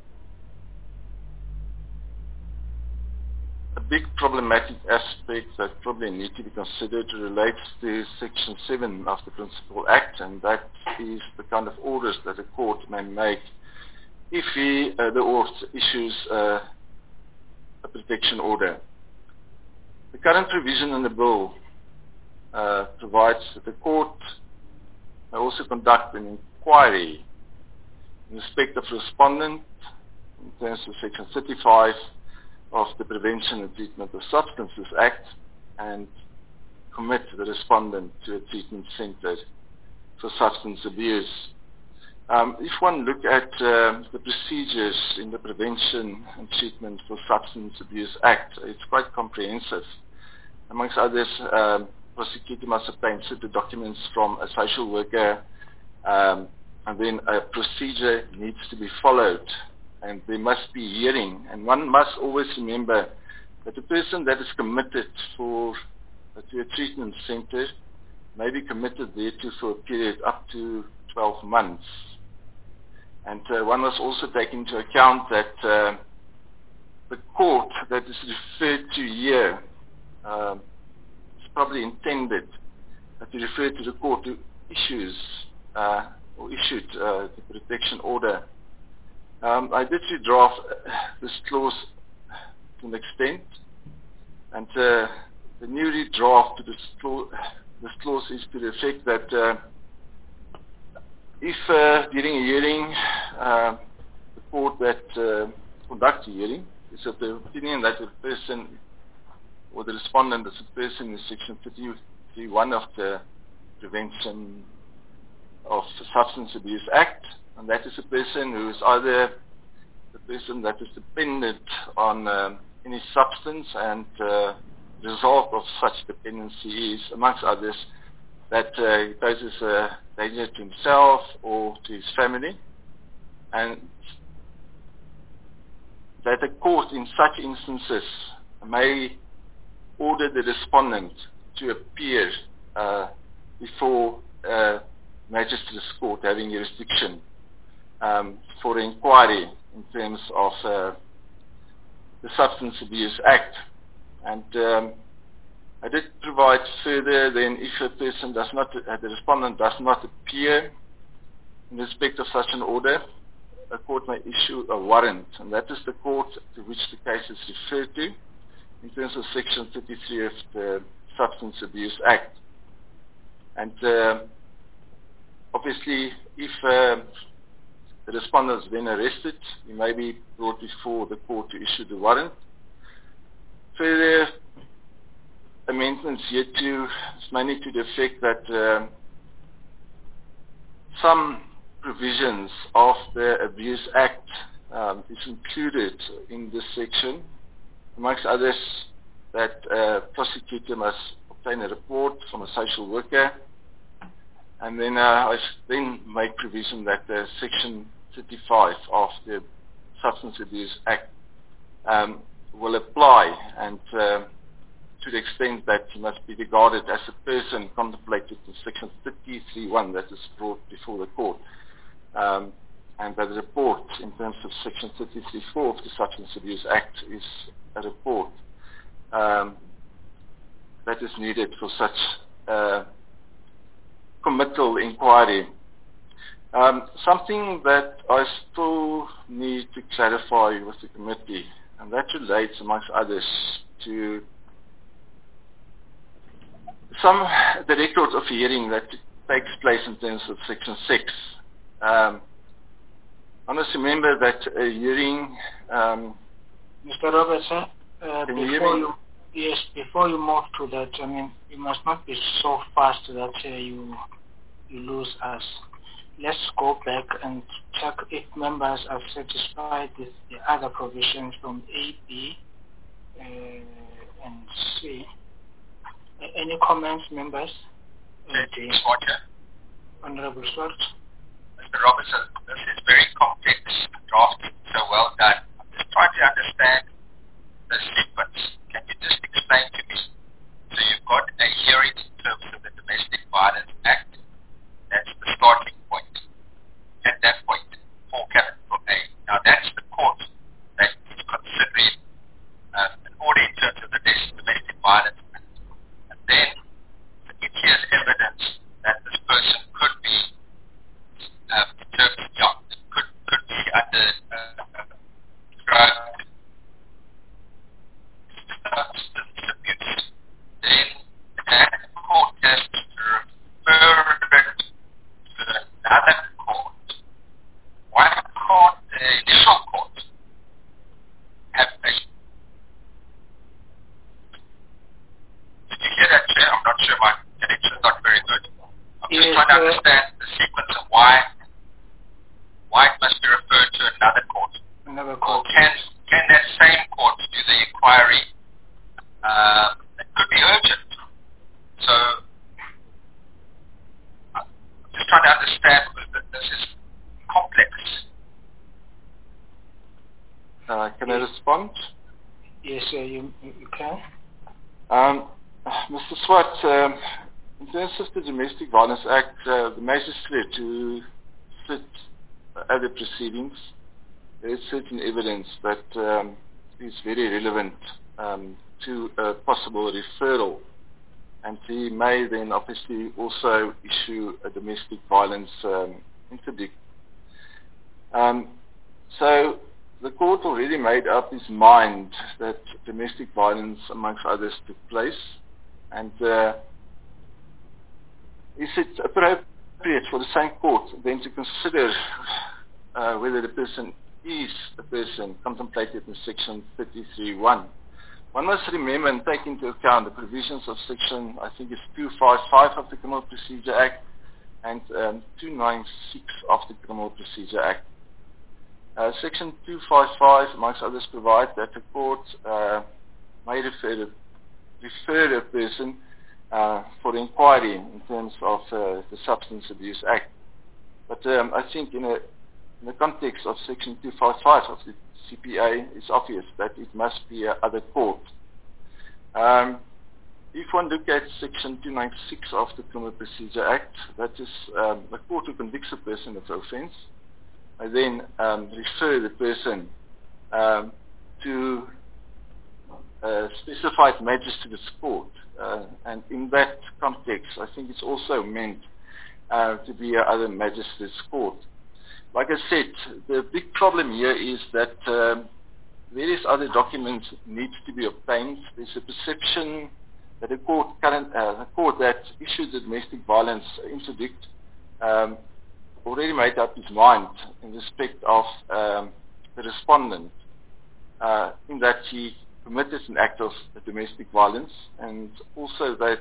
a big problematic aspect that probably need to be considered relates to Section seven of the Principal Act, and that is the kind of orders that a court may make if he, uh, the court issues uh, a protection order. The current provision in the bill uh, provides that the court may also conduct an inquiry in respect of respondent in terms of Section thirty-five of the Prevention and Treatment of Substances Act, and commit the respondent to a treatment center for substance abuse. Um, if one look at uh, the procedures in the Prevention and Treatment for Substance Abuse Act, it's quite comprehensive. Amongst others, um, prosecutor must obtain certain documents from a social worker, um, and then a procedure needs to be followed, and there must be hearing. And one must always remember that the person that is committed for uh, to a treatment center may be committed thereto for a period up to twelve months. And uh, one must also take into account that uh, the court that is referred to here uh, is probably intended uh, to refer to the court who issues uh, or issued uh, the protection order. Um, I did redraft uh, this clause to an extent, and uh, the new redraft to this clause, this clause is to the effect that uh, if uh, during a hearing uh, the court that uh, conducts a hearing is of the opinion that the person or the respondent is a person in Section thirty-one of the Prevention of Substance Abuse Act, and that is a person who is either the person that is dependent on um, any substance, and uh, the result of such dependency is, amongst others, that uh, he poses a danger to himself or to his family, and that a court in such instances may order the respondent to appear uh, before uh, magistrate's court having jurisdiction um, for inquiry in terms of uh, the Substance Abuse Act. And um, I did provide further then, if a person does not, uh, the respondent does not appear in respect of such an order, a court may issue a warrant, and that is the court to which the case is referred to in terms of Section thirty-three of the Substance Abuse Act. And uh, obviously, if uh, the respondent is then arrested, he may be brought before the court to issue the warrant. Further amendments yet to, is mainly to the effect that uh, some provisions of the Abuse Act um, is included in this section, amongst others that uh, prosecutor must obtain a report from a social worker, and then uh, I then make provision that uh, Section thirty-five of the Substance Abuse Act um, will apply, and uh, to the extent that he must be regarded as a person contemplated in Section thirty-three one that is brought before the court, um, and that the report in terms of Section thirty-three four of the Substance Abuse Act is a report um, that is needed for such uh, committal inquiry. Um, something that I still need to clarify with the committee, and that relates, amongst others, to some the record of a hearing that takes place in terms of Section six. Um, I must remember that a hearing... Um,
Mister Robertson, uh,
can you hear
before
me?
you, yes, before you move to that, I mean, you must not be so fast that uh, you you lose us. Let's go back and check if members are satisfied with the other provisions from A, B, uh, and C. Uh, any comments, members? Uh,
Swart,
Honorable Swart.
Mister Robertson, this is very complex, drafted, so well done. I'm just trying to understand the sequence. Can you just explain to me? So you've got a hearing in terms of the Domestic Violence Act. That's the starting point. At that point, for capital A. Now that's the court that is considering uh, an order in terms of the Domestic Violence Act. And then it hears evidence that this person could be uh, in terms of yeah, could, could be under uh, drug substance abuse. Then that court has to refer it to another court. Why can't the initial court have a... Did you hear that, Chair? I'm not sure, my connection's not very good. I'm just
Yes,
trying to
uh,
understand the sequence of why why it must be referred to another court.
Another
Or
court.
can, can that same court do the inquiry? Uh, it could be urgent. So I'm just trying to understand that this is complex.
Uh, can I respond?
Yes, uh, you, you can.
Um, Mister Swart, um, in terms of the Domestic Violence Act, uh, the magistrate who sit at the proceedings, there is certain evidence that um, is very relevant um, to a possible referral, and he may then obviously also issue a domestic violence um, interdict. Um, so the court already made up his mind that domestic violence, amongst others, took place, and uh, is it appropriate for the same court then to consider uh, whether the person is a person contemplated in Section thirty-three one? One must remember and take into account the provisions of Section, I think it's two fifty-five of the Criminal Procedure Act and um, two ninety-six of the Criminal Procedure Act. Uh, Section two fifty-five, amongst others, provides that the court uh, may refer, refer a person uh, for inquiry in terms of uh, the Substance Abuse Act. But um, I think in, a, in the context of Section two fifty-five of the C P A, it's obvious that it must be a other court. Um, if one look at Section two ninety-six of the Criminal Procedure Act, that is um, the court who convicts a person of offence, I then um, refer the person um, to a specified magistrate's court. Uh, and in that context, I think it's also meant uh, to be a other magistrate's court. Like I said, the big problem here is that um, various other documents need to be obtained. There's a perception that the court, current, uh, the court that issued the domestic violence interdict um, already made up his mind in respect of um, the respondent, uh, in that he committed an act of domestic violence, and also that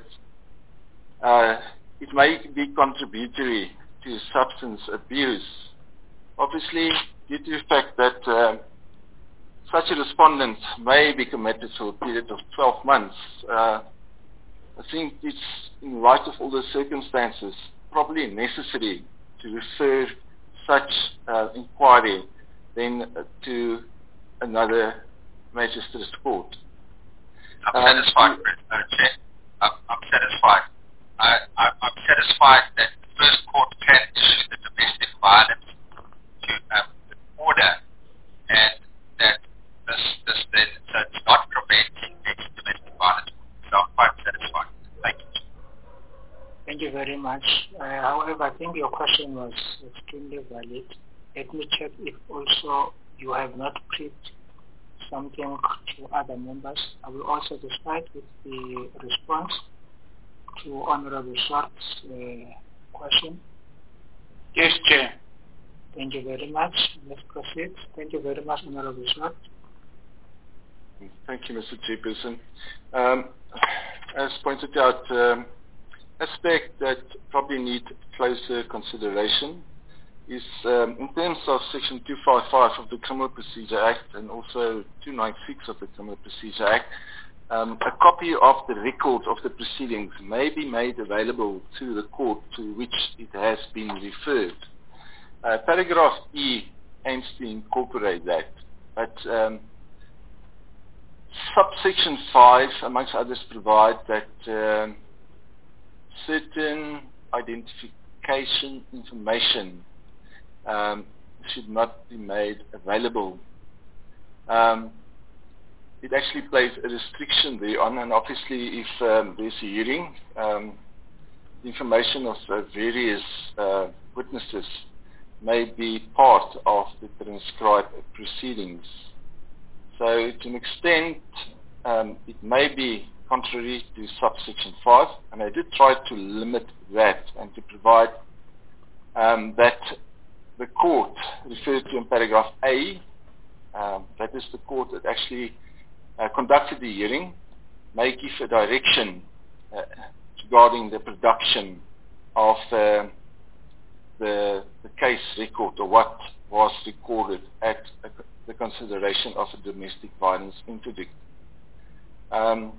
uh, it may be contributory to substance abuse. Obviously, due to the fact that uh, such a respondent may be committed for a period of twelve months, uh, I think it's, in light of all the circumstances, probably necessary to refer such uh, inquiry then uh, to another magistrate's court.
I'm um, satisfied, uh, Chair. I'm, I'm satisfied. I, I, I'm satisfied that the first court can issue the domestic violence to um, order, and that this, this then, so it's not preventing next domestic violence. So I'm quite satisfied. Thank you.
Thank you very much. Uh, however, I think your question was extremely valid. Let me check if also you have not prepped something to other members. I will also start with the response to Honorable Swart's uh, question.
Yes, Chair.
Thank you very much. Let's proceed. Thank you very much, Honorable Swart.
Thank you, Mister Chairperson. Um, as pointed out, um, aspect that probably need closer consideration is um, in terms of Section two fifty-five of the Criminal Procedure Act and also two ninety-six of the Criminal Procedure Act, um, a copy of the record of the proceedings may be made available to the court to which it has been referred. Uh, paragraph E aims to incorporate that, but um, subsection five, amongst others, provide that um, certain identification information um, should not be made available. Um, it actually places a restriction there on, and obviously if um, there's a hearing, um, the information of uh, various uh, witnesses may be part of the transcribed proceedings. So to an extent, um, it may be contrary to subsection five, and I did try to limit that and to provide um, that the court referred to in paragraph A, um, that is the court that actually uh, conducted the hearing, may give a direction uh, regarding the production of uh, the, the case record, or what was recorded at a, the consideration of a domestic violence interdict. Um,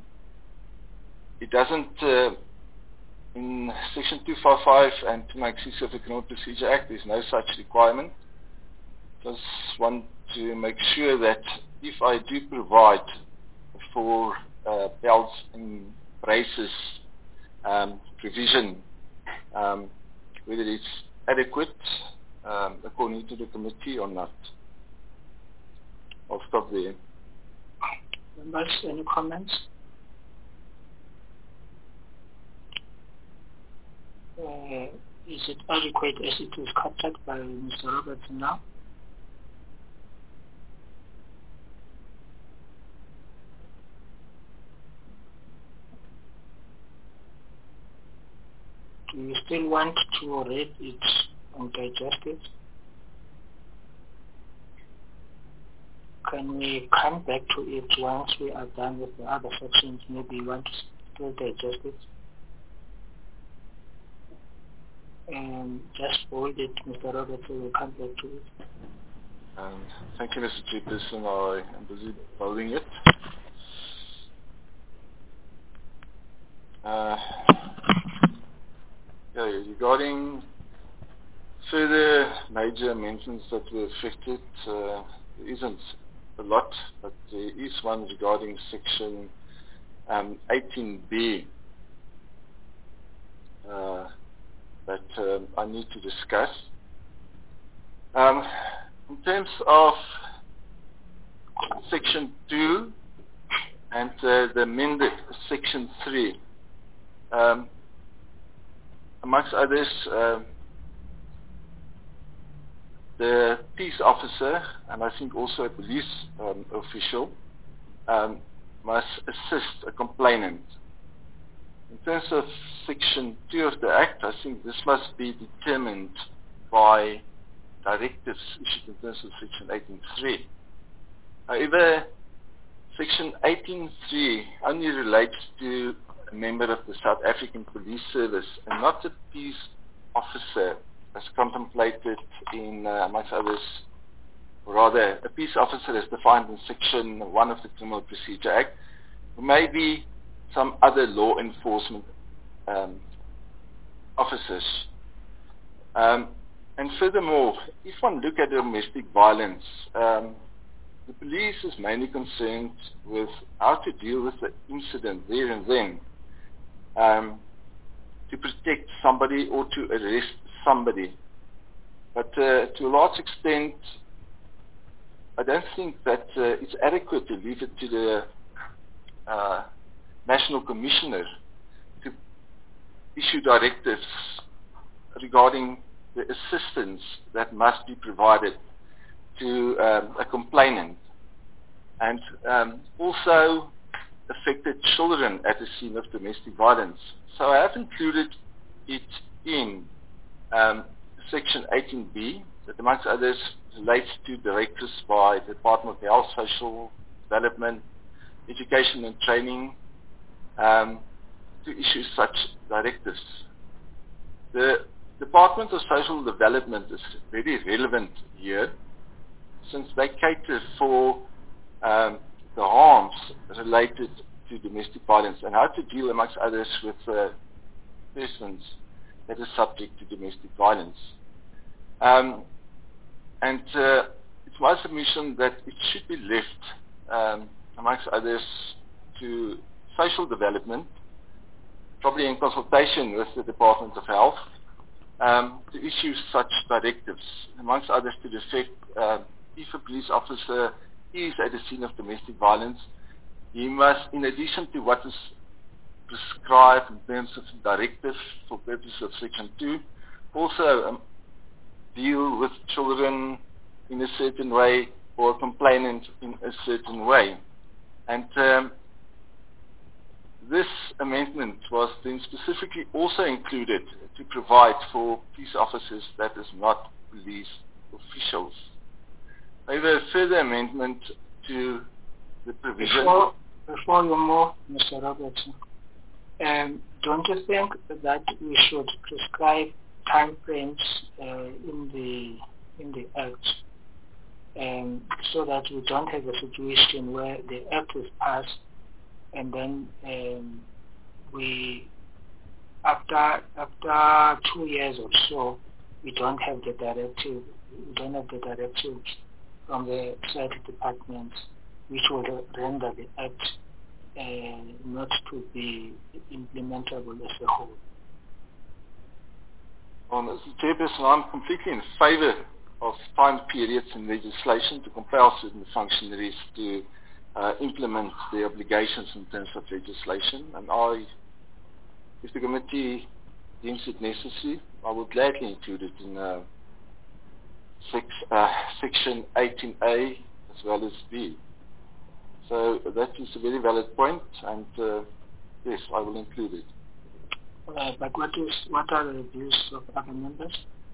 it doesn't, uh, in Section two fifty-five and two ninety-six of the Criminal Procedure Act, there's no such requirement. Just want to make sure that if I do provide for uh, belts and braces um, provision, um, whether it's adequate um, according to the committee or not. I'll stop there.
Members, any comments? Uh, is it adequate as it is captured by Mister Robertson now? Do you still want to read it and digest it? Can we come back to it once we are done with the other sections? Maybe you want to still digest it? And just hold it, Mister Robertson, we'll come back to it.
Um, thank you, Mister Chairperson. I am busy following it. Uh, yeah, regarding further major amendments that were affected, uh, there isn't a lot, but there is one regarding Section um, eighteen B uh, that um, I need to discuss. Um, in terms of Section two and uh, the amended Section three, um, amongst others, uh, the peace officer, and I think also a police um, official, um, must assist a complainant In terms of Section two of the Act, I think this must be determined by directives issued in terms of Section eighteen three. However, Section eighteen three only relates to a member of the South African Police Service and not a peace officer as contemplated in, uh, amongst others, or rather, a peace officer as defined in Section one of the Criminal Procedure Act, or maybe some other law enforcement um, officers. Um, and furthermore, if one look at domestic violence, um, the police is mainly concerned with how to deal with the incident there and then, um, to protect somebody or to arrest somebody. But uh, to a large extent, I don't think that uh, it's adequate to leave it to the uh, National Commissioner to issue directives regarding the assistance that must be provided to um, a complainant, and um, also affected children at the scene of domestic violence. So I have included it in um, Section eighteen B, that amongst others relates to directives by the Department of Health, Social Development, Education and Training um, to issue such directives. The Department of Social Development is very relevant here, since they cater for um, the harms related to domestic violence and how to deal, amongst others, with uh, persons that are subject to domestic violence. Um, and uh, it's my submission that it should be left, um, amongst others, to social development, probably in consultation with the Department of Health, um, to issue such directives, amongst others to the effect, uh, if a police officer is at the scene of domestic violence, he must, in addition to what is prescribed in terms of directive for purposes of Section two, also um, deal with children in a certain way or complainant in a certain way. And um, this amendment was then specifically also included to provide for peace officers that is not police officials. However, a further amendment to the provision...
Before, before you move, Mister Robertson, um, don't you think that we should prescribe time frames uh, in the in the Act, um, so that we don't have a situation where the Act is passed and then um, we, after after two years or so, we don't have the directive, we don't have the directive from the side departments, which would render the Act uh, not to be implementable as a whole.
Well, Mister Chairperson, I'm completely in favor of time periods in legislation to compel certain functionaries to uh, implement their obligations in terms of legislation. And I, if the committee deems it necessary, I will gladly include it in uh, six, uh, Section eighteen A as well as B. So that is a very valid point, and uh, yes, I will include it.
Uh, but what is what are the views of other members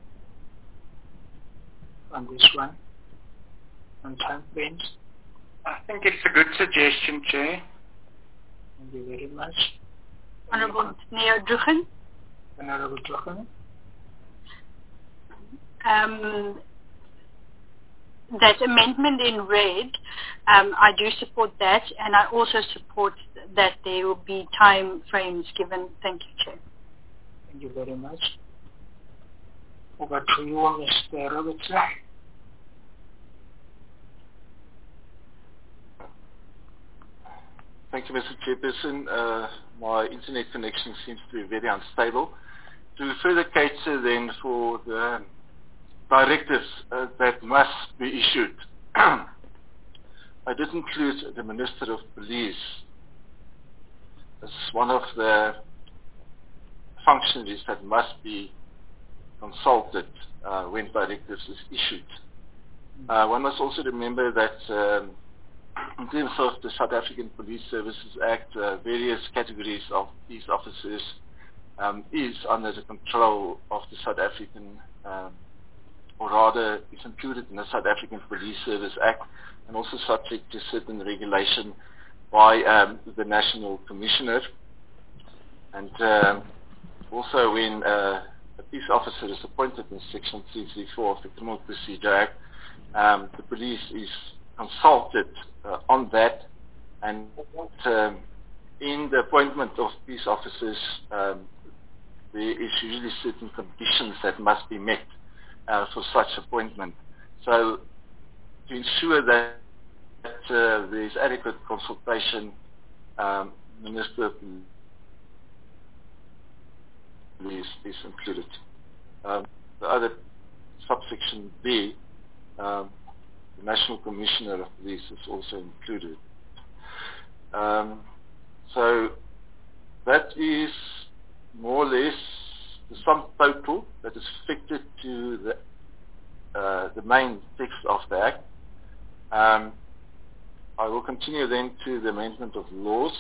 on this one, on time frames?
I think it's a good suggestion, Chair.
Thank you very much.
Honourable Neo Drugen.
Honourable Drugen.
Um, that amendment in red, um, I do support that, and I also support that there will be time frames given. Thank you, Chair.
Thank you very much. Over to you, Mister Robertson.
Thank you, Mister Chairperson. Uh, my internet connection seems to be very unstable. To further cater then for the directives uh, that must be issued, I did include the Minister of Police as one of the functionaries that must be consulted uh, when directives is issued. Uh, one must also remember that um, in terms of the South African Police Services Act, uh, various categories of police officers um, is under the control of the South African, um, or rather is included in the South African Police Service Act, and also subject to certain regulation by um, the National Commissioner. And um, also when uh, a police officer is appointed in Section three thirty-four of the Criminal Procedure Act, um, the police is consulted uh, on that, and um, in the appointment of police officers, um, there is usually certain conditions that must be met uh, for such appointment. So to ensure that, that uh, there is adequate consultation, um, Minister of Police is included. Um, the other subsection B, um, the National Commissioner of Police is also included. Um, so that is more or less the sum total that is fitted to the, uh, the main text of the Act. Um, I will continue then to the amendment of laws.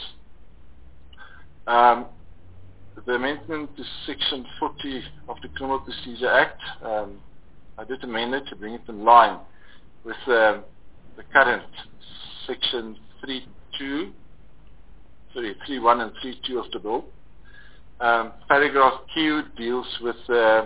Um, the amendment to Section forty of the Criminal Procedure Act, um, I did amend it to bring it in line with um, the current Section three two, sorry, three one and three two of the bill. Um, paragraph Q deals with uh,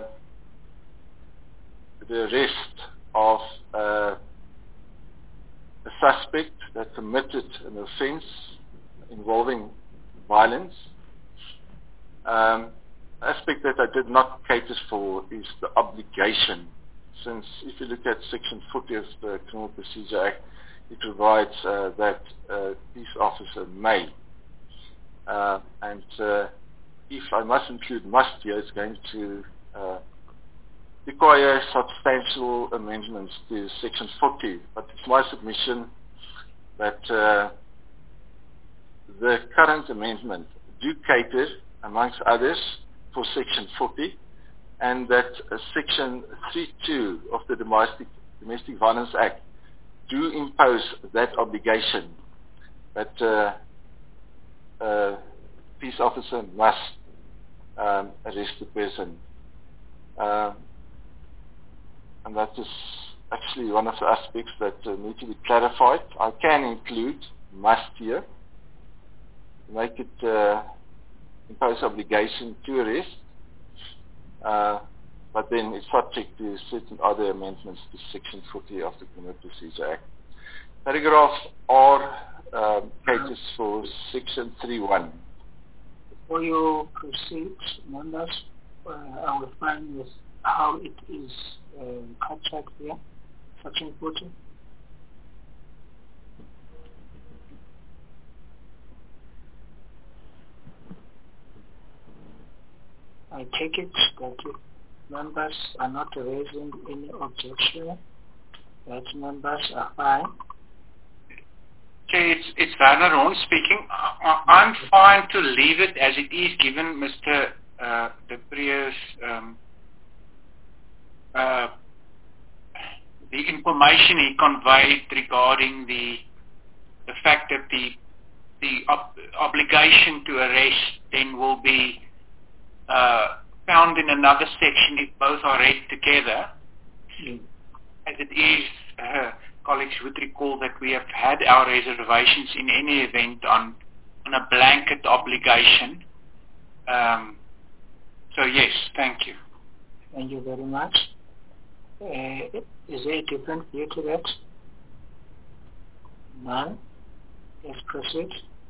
the arrest of uh, a suspect that committed an offence involving violence. Um, aspect that I did not cater for is the obligation, since if you look at Section forty of the Criminal Procedure Act, it provides uh, that uh, police officer may. Uh, and uh, if I must include must here, it's going to uh, require substantial amendments to Section forty. But it's my submission that uh, the current amendment do cater, amongst others, for Section forty, and that uh, Section three two of the Domestic, Domestic Violence Act do impose that obligation, that uh, uh, police officer must um, arrest the person. Uh, and that is actually one of the aspects that uh, need to be clarified. I can include must here, make it uh, impose obligation to arrest, uh, but then it's subject to certain other amendments to Section forty of the Criminal Procedure Act. Paragraph R um, caters for Section three one.
Before you proceed, members, uh, I will find with how it is uh, captured here, Section forty. I take it that if members are not raising any objection, that members are fine.
Okay, it's, it's Werner Horn speaking. I, I'm fine to leave it as it is, given Mister Uh, de Pree's um, uh, the information he conveyed regarding the the fact that the the ob- obligation to arrest then will be uh, found in another section if both are read together. Mm. As it is, uh, colleagues would recall that we have had our reservations in any event on on a blanket obligation. Um, so yes, thank you.
Thank you very much. Uh, is there a different view to that? None? Let's proceed.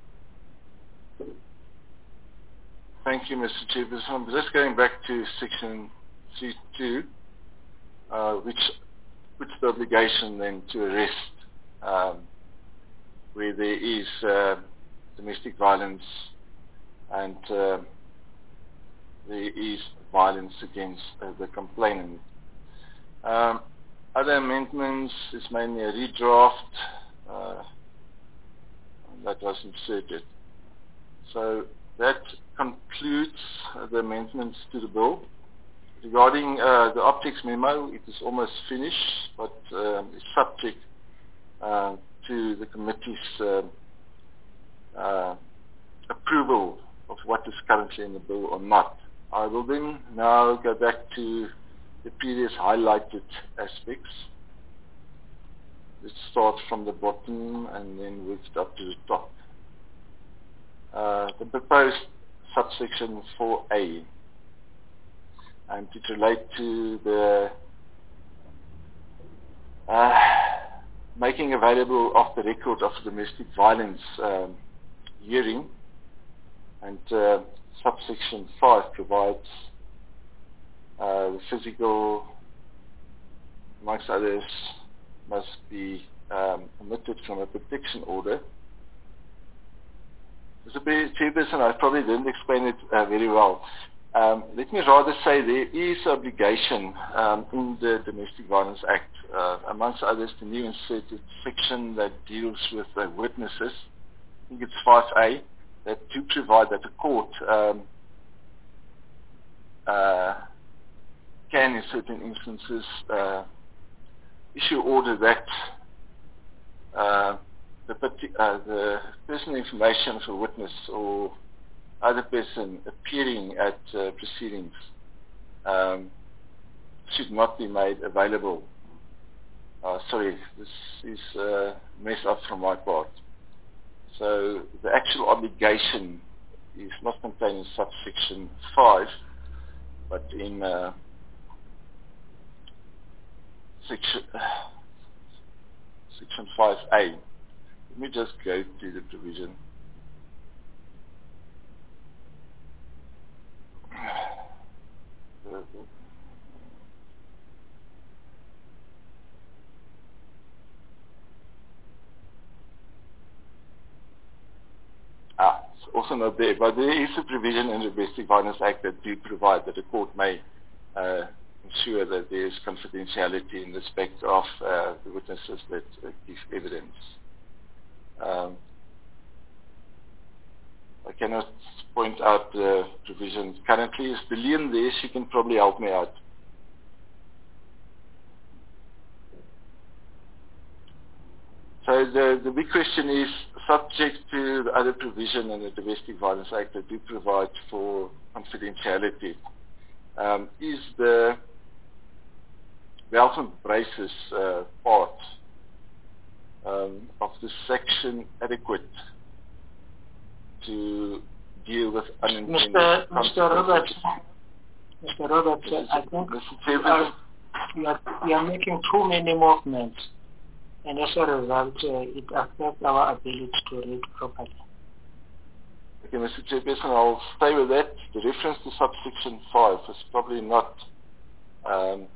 Thank you, Mister Chairperson. I'm just going back to Section three two, uh, which puts the obligation then to arrest um, where there is uh, domestic violence and uh, there is violence against uh, the complainant. Um, other amendments is mainly a redraft uh, that was inserted. So that concludes uh, the amendments to the bill. Regarding uh, the optics memo, it is almost finished, but um, is subject uh, to the committee's uh, uh, approval of what is currently in the bill or not. I will then now go back to the previous highlighted aspects. Let's start from the bottom and then work up to the top. Uh, the proposed subsection four A, and it relates to the uh, making available off the record of domestic violence um, hearing, and uh, subsection five provides uh, the physical, amongst others, must be um, omitted from a protection order. Mister Chairperson, I probably didn't explain it uh, very well. Um, let me rather say there is obligation um, in the Domestic Violence Act, uh, amongst others, the new inserted section that deals with uh, witnesses. I think it's five A, that do provide that the court um, uh, can, in certain instances, uh, issue order that uh, the, uh, the personal information of a witness or other person appearing at uh, proceedings um, should not be made available. Uh, sorry, this is a mess up from my part. So the actual obligation is not contained in subsection five, but in uh, section, uh, section five A. Let me just go to the provision. Ah, it's also not there, but there is a provision in the Domestic Violence Act that do provide that the court may uh, ensure that there is confidentiality in respect of uh, the witnesses that uh, give evidence. Um, I cannot point out the provisions currently. Is Billion there? She can probably help me out. So the, the big question is, subject to the other provision in the Domestic Violence Act that do provide for confidentiality, um, is the Bells and Braces uh, part um, of the section adequate to deal with unintended
Mister
consequences?
Mister Roberts, Mister Roberts, I think you are, you, are, you are making too many movements, and as a result, uh, it affects our ability to read properly.
Okay, Mister Chairperson, I'll stay with that. The reference to subsection five is probably not, um,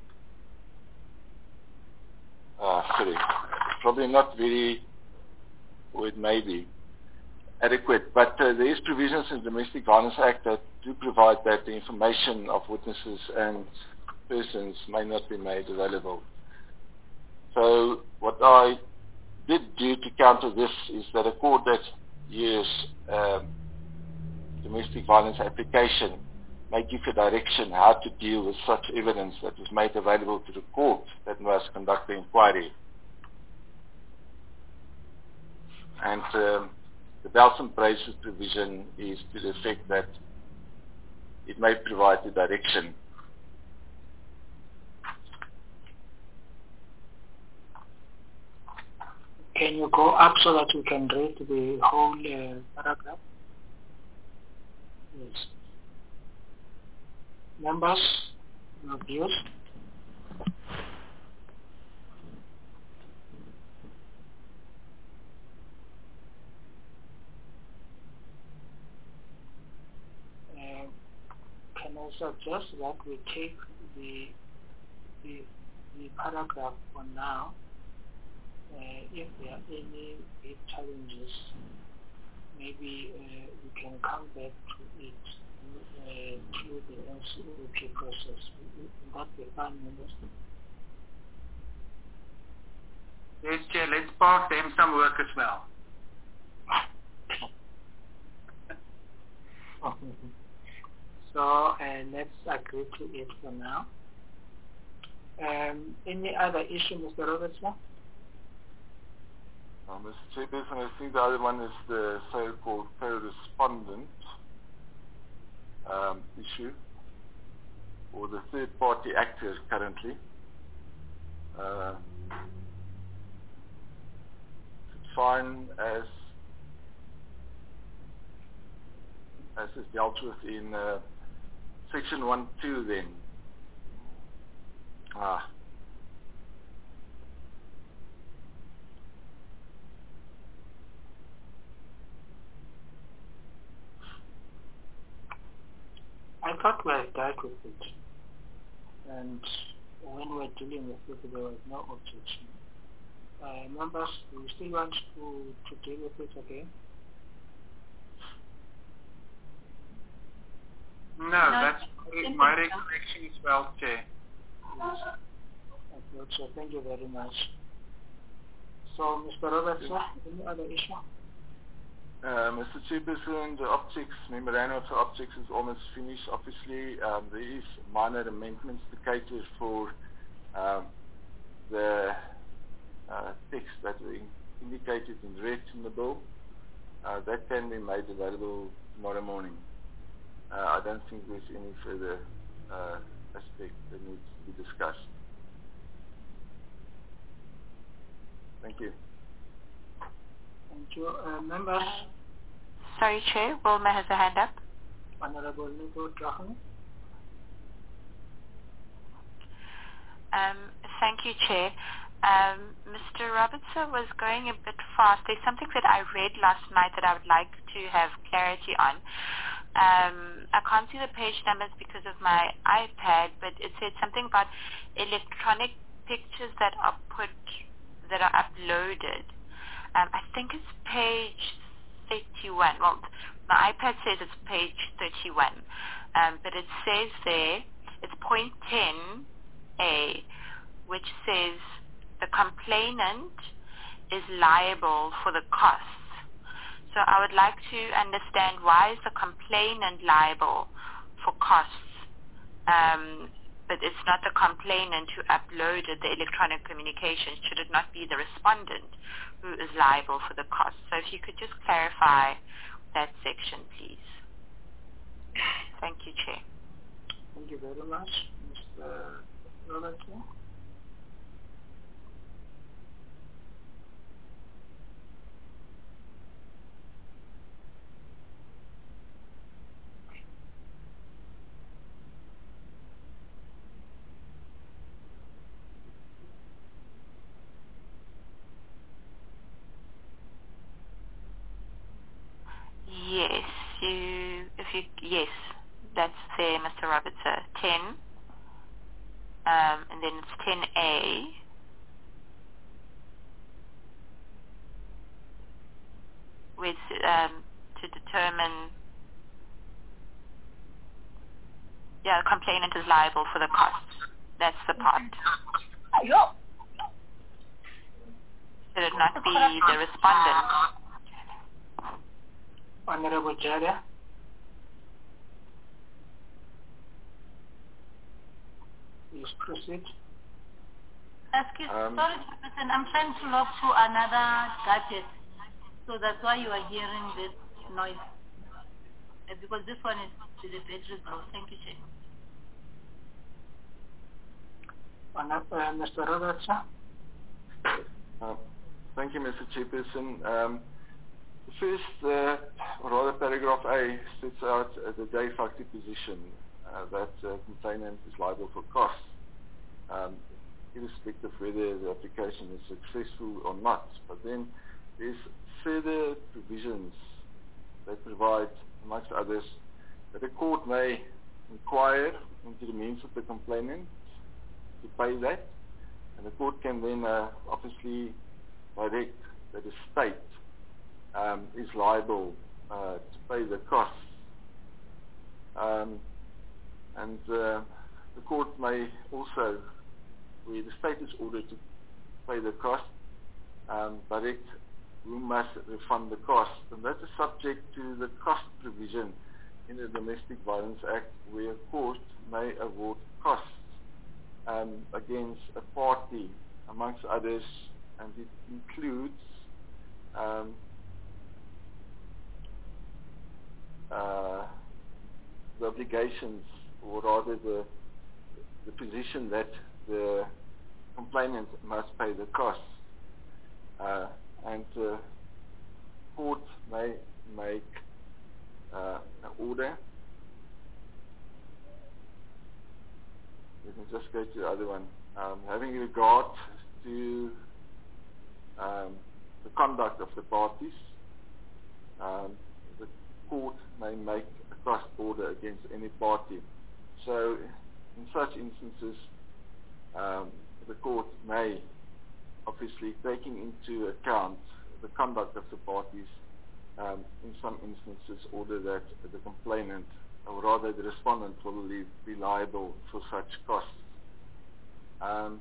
uh, sorry, probably not very, or it may be, adequate, but uh, there is provisions in the Domestic Violence Act that do provide that the information of witnesses and persons may not be made available. So what I did do to counter this is that a court that hears um, domestic violence application may give a direction how to deal with such evidence that is made available to the court that must conduct the inquiry. And um, the Bells and Braces provision is to the effect that it may provide the direction.
Can you go up so that we can read the whole uh, paragraph? Yes. Members, your views? Can I suggest that we take the the, the paragraph for now? Uh, if there are any big challenges, maybe uh, we can come back to it uh, through the N C O P process. Would that be fine, members?
Yes, Chair, let's pass them some work as well.
So uh, let's agree to it for now. Um, any other issue, Mister Robertson?
Uh, Mister Chairperson, I think the other one is the so-called co-respondent um, issue, or the third-party actor currently. Uh, it's fine as as is dealt with in uh, section one two then. Ah.
I thought we had dealt with it, and when we were dealing with it, there was no objection. Uh, members, do you still want to, to deal with it again?
No, no that's my recollection as well, Chair.
Yes. Okay, so thank you very much. So, Mister Roberts, any other issue?
Uh, Mister Chairperson, the optics, memorandum of the optics is almost finished. Obviously, um, there is minor amendments to cater for um, the uh, text that we indicated in red in the bill. Uh, that can be made available tomorrow morning. Uh, I don't think there's any further uh, aspect that needs to be discussed. Thank you.
Thank you. Uh, members?
Sorry, Chair. Wilma has a hand up.
Honorable Nico Drachman.
Um, thank you, Chair. Um, Mister Robertson was going a bit fast. There's something that I read last night that I would like to have clarity on. Um, I can't see the page numbers because of my iPad, but it said something about electronic pictures that are put, that are uploaded. Um, I think it's page thirty-one. Well, my iPad says it's page thirty-one, um, but it says there, it's point ten A, which says the complainant is liable for the costs. So I would like to understand, why is the complainant liable for costs, um, but it's not the complainant who uploaded the electronic communication? Should it not be the respondent who is liable for the costs? So if you could just clarify that section, please. Thank you, Chair.
Thank you very much, Mister Robertson.
Yes, you, if you, yes, that's there, Mister Robertson. ten, um, and then it's ten A. With, um, to determine, yeah, the complainant is liable for the costs. That's the part. Should it not be the respondent?
Honorable Jada. Please proceed.
Excuse
Um,
sorry, listen, I'm trying to log to another gadget, so that's why you are hearing this noise. Uh, because this one is to the battery low. Thank you, Chair.
Uh, Mister Robertson.
uh, thank you, Mister Chairperson. Um, the first, uh, or rather paragraph A, sets out uh, the de facto position uh, that uh, complainant is liable for costs, um, irrespective of whether the application is successful or not. But then there's further provisions that provide, amongst others, that the court may inquire into the means of the complainant to pay that, and the court can then uh, obviously direct that the state um, is liable uh, to pay the costs. Um, and uh, the court may also, where the state is ordered to pay the cost, um, direct who must refund the cost. And that is subject to the cost provision in the Domestic Violence Act, where a court may award costs um, against a party, amongst others, and it includes um, uh, the obligations, or rather the, the position that the complainant must pay the costs. Uh, and the court may make uh, an order. Let me just go to the other one. Um, having regard to um, the conduct of the parties, um, the court may make a cost order against any party. So in such instances, um, the court may, obviously taking into account the conduct of the parties, um, in some instances order that the complainant, or rather the respondent, will be liable for such costs. Um,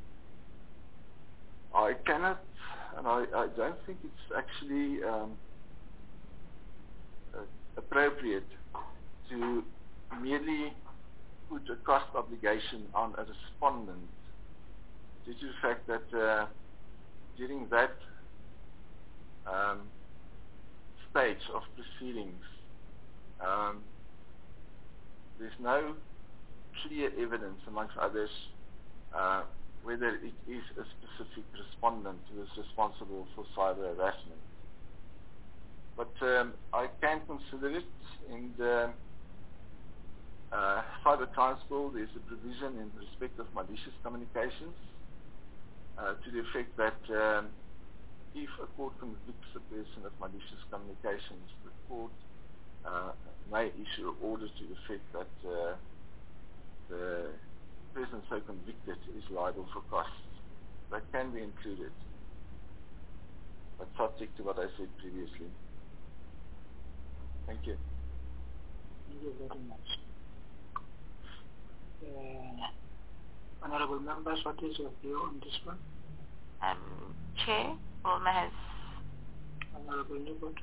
I cannot, and I, I don't think it's actually um, uh, appropriate to merely put a cost obligation on a respondent due to the fact that uh, during that um, stage of proceedings, um, there's no clear evidence, amongst others, uh, whether it is a specific respondent who is responsible for cyber harassment. But um, I can consider it in the uh, cyber crime bill. There's a provision in respect of malicious communications uh, to the effect that um, if a court convicts a person of malicious communications, the court uh, may issue an order to the effect that uh, the person so convicted is liable for costs. That can be included, but subject to what I said previously. Thank you.
Thank you very much. Uh, honorable members, what is your view on this one?
Um, Chair, Wilma has...
Honorable Newport,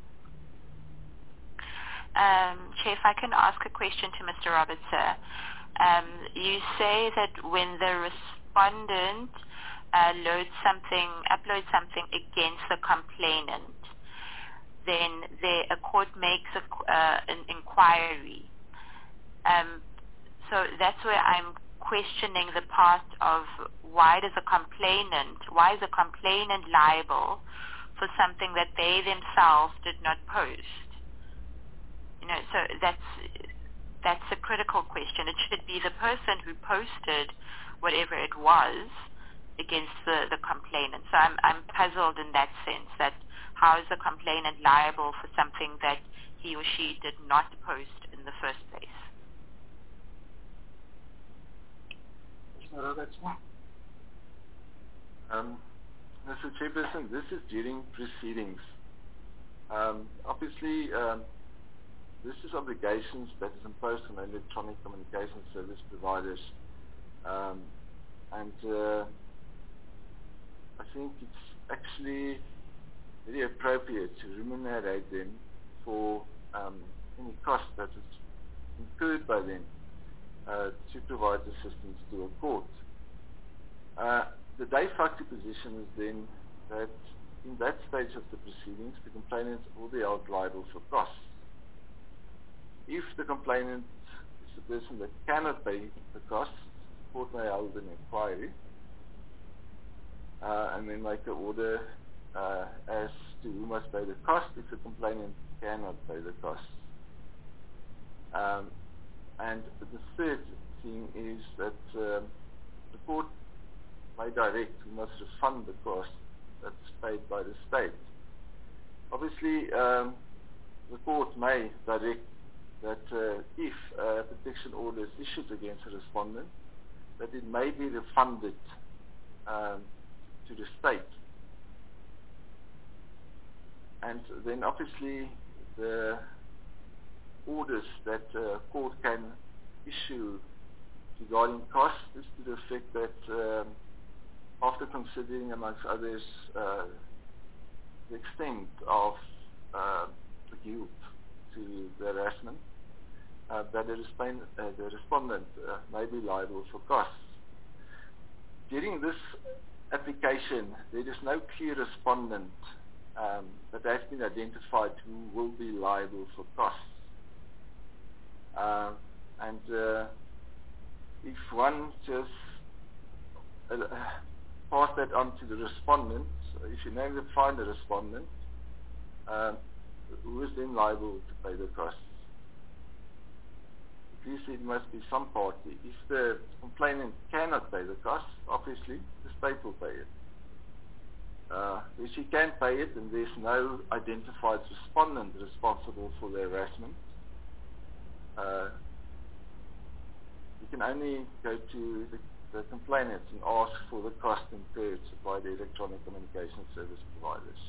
Um, Chair, if I can ask a question to Mister Roberts, sir. Um, you say that when the respondent uh, loads something, uploads something against the complainant, then the, a court makes a, uh, an inquiry. Um, so that's where I'm questioning the part of why does a complainant, why is a complainant liable for something that they themselves did not post? You know, so that's that's a critical question. It should be the person who posted whatever it was against the, the complainant. So I'm I'm puzzled in that sense, that how is the complainant liable for something that he or she did not post in the first place?
Mister Roberts.
Um, Mister Chairperson, this is during proceedings. Um, obviously, um, this is obligations that is imposed on electronic communication service providers, um, and uh, I think it's actually very appropriate to remunerate them for um, any cost that is incurred by them uh, to provide assistance to a court. Uh, the de facto position is then that in that stage of the proceedings, the complainant will be held liable for costs. If the complainant is a person that cannot pay the costs, the court may hold an inquiry uh, and then make an order uh, as to who must pay the cost if the complainant cannot pay the costs. Um, and the third thing is that um, the court may direct who must refund the cost that's paid by the state. Obviously, um, the court may direct that uh, if a protection order is issued against a respondent, that it may be refunded um, to the state. And then obviously the orders that uh, court can issue regarding costs is to the effect that um, after considering, amongst others, uh, the extent of uh, the guilt to the harassment, uh, that the, respond, uh, the respondent uh, may be liable for costs. During this application, there is no clear respondent um, that has been identified who will be liable for costs. Uh, and uh, if one just uh, pass that on to the respondent, if you name the find the respondent, uh, who is then liable to pay the costs? At least it must be some party. If the complainant cannot pay the costs, obviously the state will pay it. Uh, if she can pay it and there's no identified respondent responsible for the harassment, uh, you can only go to the, the complainant and ask for the cost incurred by the electronic communication service providers.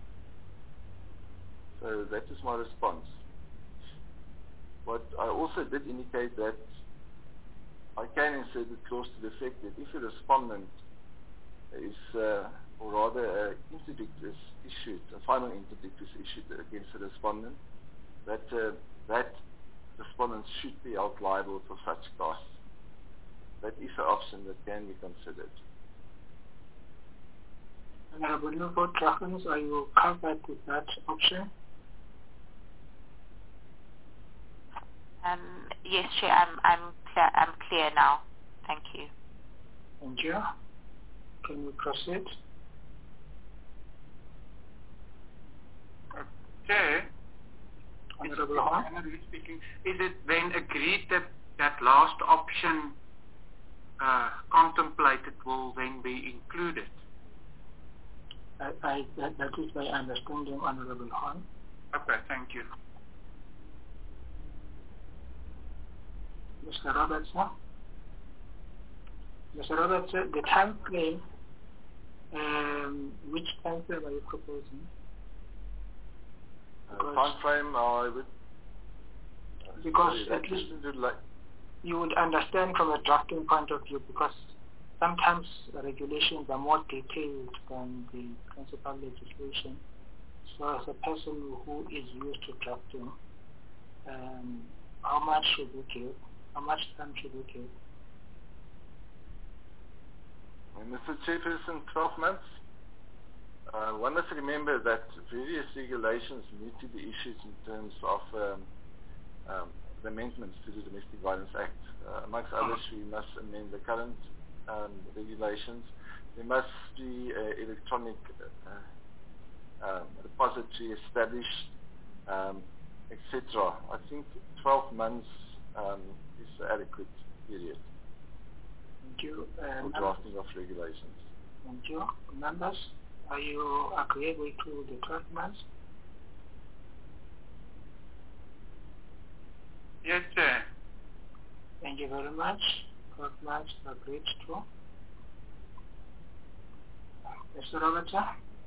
So that is my response. But I also did indicate that I can insert a clause to the effect that if a respondent is, uh, or rather an interdict is issued, a final interdict is issued against the respondent, that uh, that respondent should be held liable for such costs. That is an option that can be considered.
Honorable Newport Raffens, are you covered with that option?
Um, yes, Chair, I'm, I'm, clear, I'm clear now. Thank you.
Thank you. Can we proceed?
Uh, Chair,
Honorable Hahn?
Speaking, is it then agreed that that last option uh, contemplated will then be included?
I, I, that, that is my understanding, Honorable Hahn.
Okay, thank you.
Mister Robertson? Mister Robertson, the time frame, um, which time frame are you proposing?
Uh, time frame, I would... Uh,
because
sorry,
at least
like
you would understand from a drafting point of view, because sometimes the regulations are more detailed than the principal legislation. So as a person who is used to drafting, um, how much should we give? How much time should we give?
And Mister Chairperson, twelve months. Uh, one must remember that various regulations need to be issued in terms of um, um, the amendments to the Domestic Violence Act. Uh, amongst others, we must amend the current um, regulations. There must be uh, electronic uh, um, repository established, um, et cetera. I think twelve months um, is an adequate period
Thank you. Uh,
for drafting of regulations.
Thank you. Members, are you agreeable to the twelve months?
Yes, Chair.
Thank you very much. twelve months agreed to. Mister Robertson?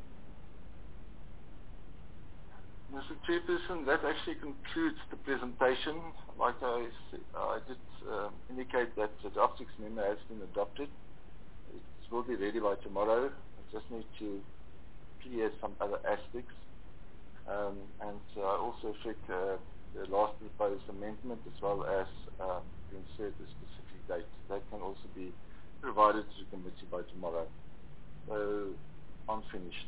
Mister Chairperson, that actually concludes the presentation. Like I, I did uh, indicate that the draft six memo has been adopted. It will be ready by tomorrow. I just need to clear some other aspects. Um, and uh, I also effect uh, the last proposed amendment as well as um, to insert a specific date. That can also be provided to the committee by tomorrow. So, I'm finished.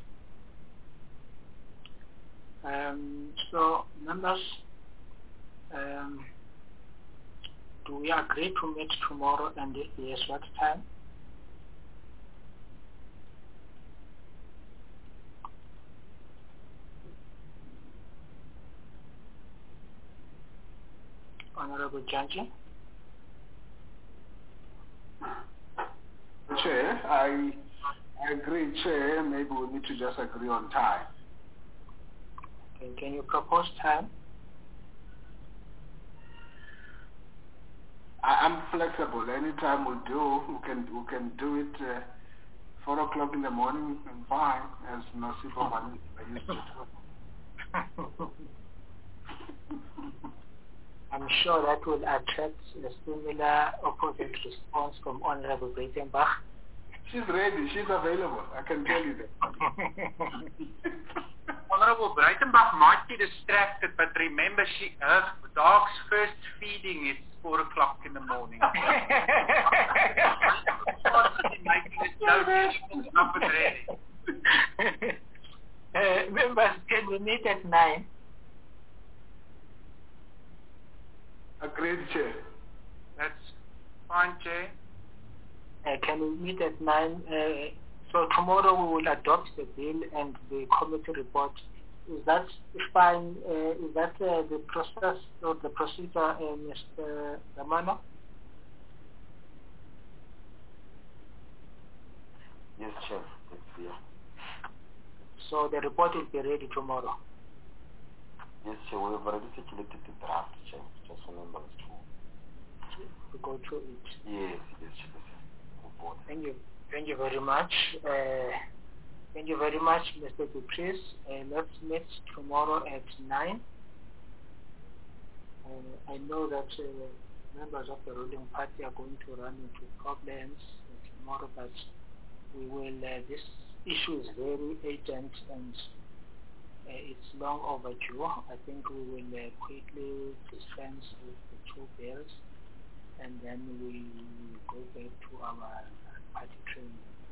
Um, so, members, um, do we agree to meet tomorrow, and if yes, what time? Honorable Janji?
Chair, I, I agree, Chair. Maybe we need to just agree on time.
Okay, can you propose time?
I, I'm flexible. Any time will do. We can we can do it uh, four o'clock in the morning and fine, as Nasiba Mani used to do.
I'm sure that will attract a similar opposite response from Honorable Breitenbach.
She's ready. She's available. I can tell you that.
Honorable Breitenbach might be distracted, but remember, she her dog's first feeding is four o'clock in the morning. Making it up and ready.
Uh, members, can we meet at nine?
Agreed, Chair.
That's fine, Chair.
Uh, can we meet at nine? Uh, so tomorrow we will adopt the bill and the committee report. Is that fine? Uh, is that uh, the process or the procedure, uh, Mister Damano?
Yes, Chair. That's clear.
So the report will be ready tomorrow.
Yes, Chair. We have already circulated the draft, Chair. Just for members to
to go through it.
Yes, yes, Chair.
Thank you. Thank you very much. Uh, thank you very much, Mister Dupree. Uh, let's meet tomorrow at nine. Uh, I know that uh, members of the ruling party are going to run into problems tomorrow, but we will. Uh, this issue is very urgent and uh, it's long overdue. I think we will uh, quickly dispense with the two bills, and then we go back to our party training.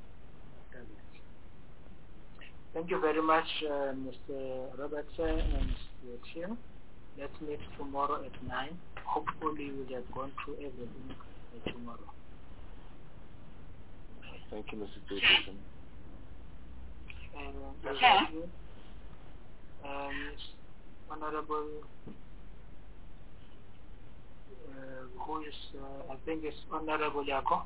Thank you very much, uh, Mister Robertson and your team. Let's meet tomorrow at nine. Hopefully we have gone through everything uh, tomorrow.
Thank you, Mister Peterson.
And, uh,
Okay.
thank you. Um, Honorable, uh, who is, uh, I think it's Honorable Yako.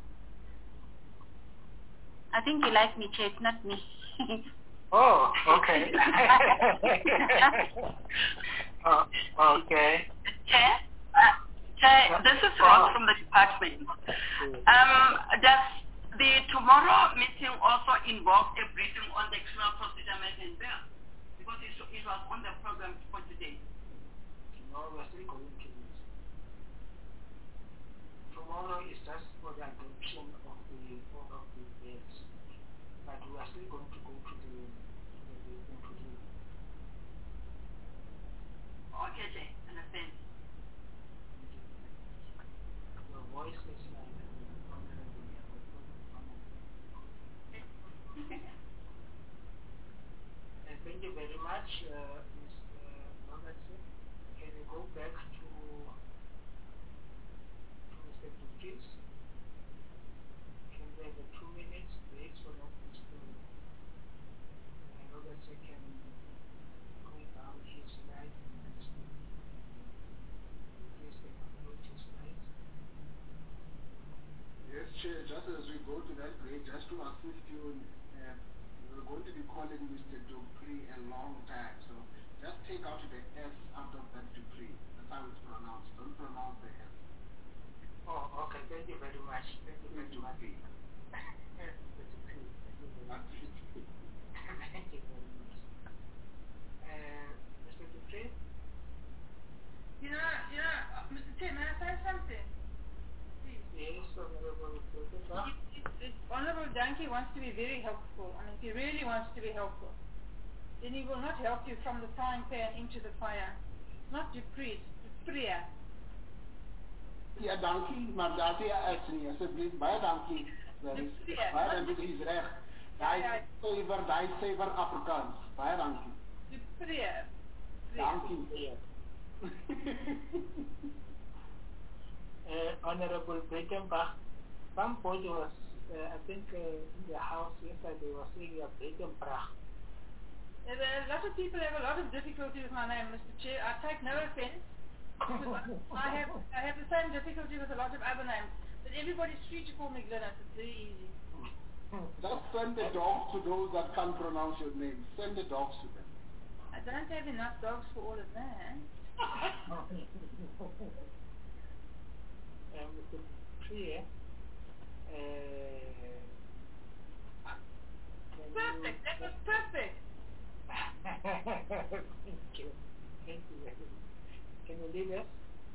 I think you like me, Chair, it's not me.
Oh, okay. uh, okay.
Chair, uh, Chair, this is Ross from the department. Um, does the tomorrow meeting also involve a briefing on the criminal procedure measure bill? Because it, it was on the program for today.
No, we're still going to this. Tomorrow is just for the adoption of the of the bills, but we are still going to go to the to the to the.
Okay, Chair, understand.
Your voice is like. And thank you very much, uh, Mister Robertson. Can you go back to, to Mister Dupree? Can we have a two minutes break so that Mister Robertson can go down his slide and Mister Dupree can upload his slides?
Yes, Chair, just as we go to that break, just to assist you, uh, we're going to be calling Mister Dupree a long time, so just take out the S out of that Dupree. That's how it's pronounced. Don't pronounce the S.
Oh, okay. Thank you very much. Thank you very much. Thank you very much. Thank you very much. Uh, Mister Dupree?
You know, you know, uh, Mister Chair, may I say something?
Yes, Honorable President.
If Honorable Danke wants to be very helpful, I mean, if he really wants to be helpful, then he will not help you from the frying pan into the fire. It's not Dupree, it's Priya.
Ja, dankie, maar dat is niet, alsjeblieft, baie dankie. Baie dankie, is recht. Hij zever, hij zever Afrikaans. Baie dankie.
Dupree.
Dankie.
Uh, Honorable Breitenbach, somebody was, uh, I think, uh, in the house yesterday was saying you are Breitenbach.
A lot of people have a lot of difficulty with my name, Mister Chair. I take no offense. I have I have the same difficulty with a lot of other names. But everybody's free to call me Glennis. It's very easy.
Just send the dogs to those that can't pronounce your name. Send the dogs to them.
I don't have enough dogs for all of that.
Um, Mister Priya, uh,
perfect. That was perfect.
Thank you. Thank you very much. Can you leave us?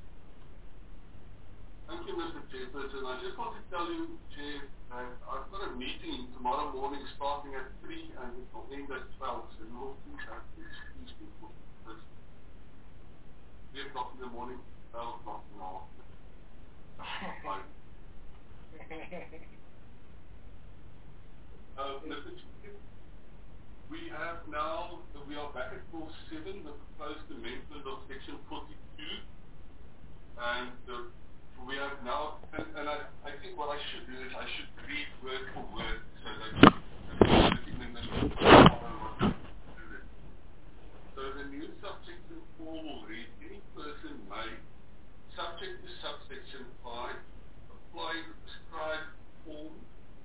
Thank you, Mister Chairperson. I just want to tell you, Chair, that I've got a meeting tomorrow morning starting at three and it will end at twelve, so no please have to excuse me for this. three o'clock in the morning, twelve o'clock in the afternoon. Right. uh, Mister Chair, we have now, we are back at clause seven, the proposed amendment of section forty-two. And uh, we have now, and, and I, I think what I should do is I should read word for word so that you can follow what I'm doing. So the new subsection four will read, any person may, subject to subsection five, apply the prescribed form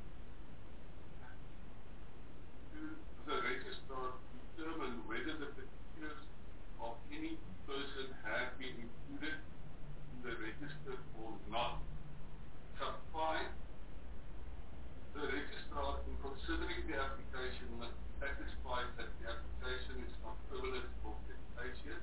to the registrar to determine whether the particulars of any person have been included in the register or not. Sub five, the registrar, in considering the application, must be satisfied that the application is not frivolous or vexatious.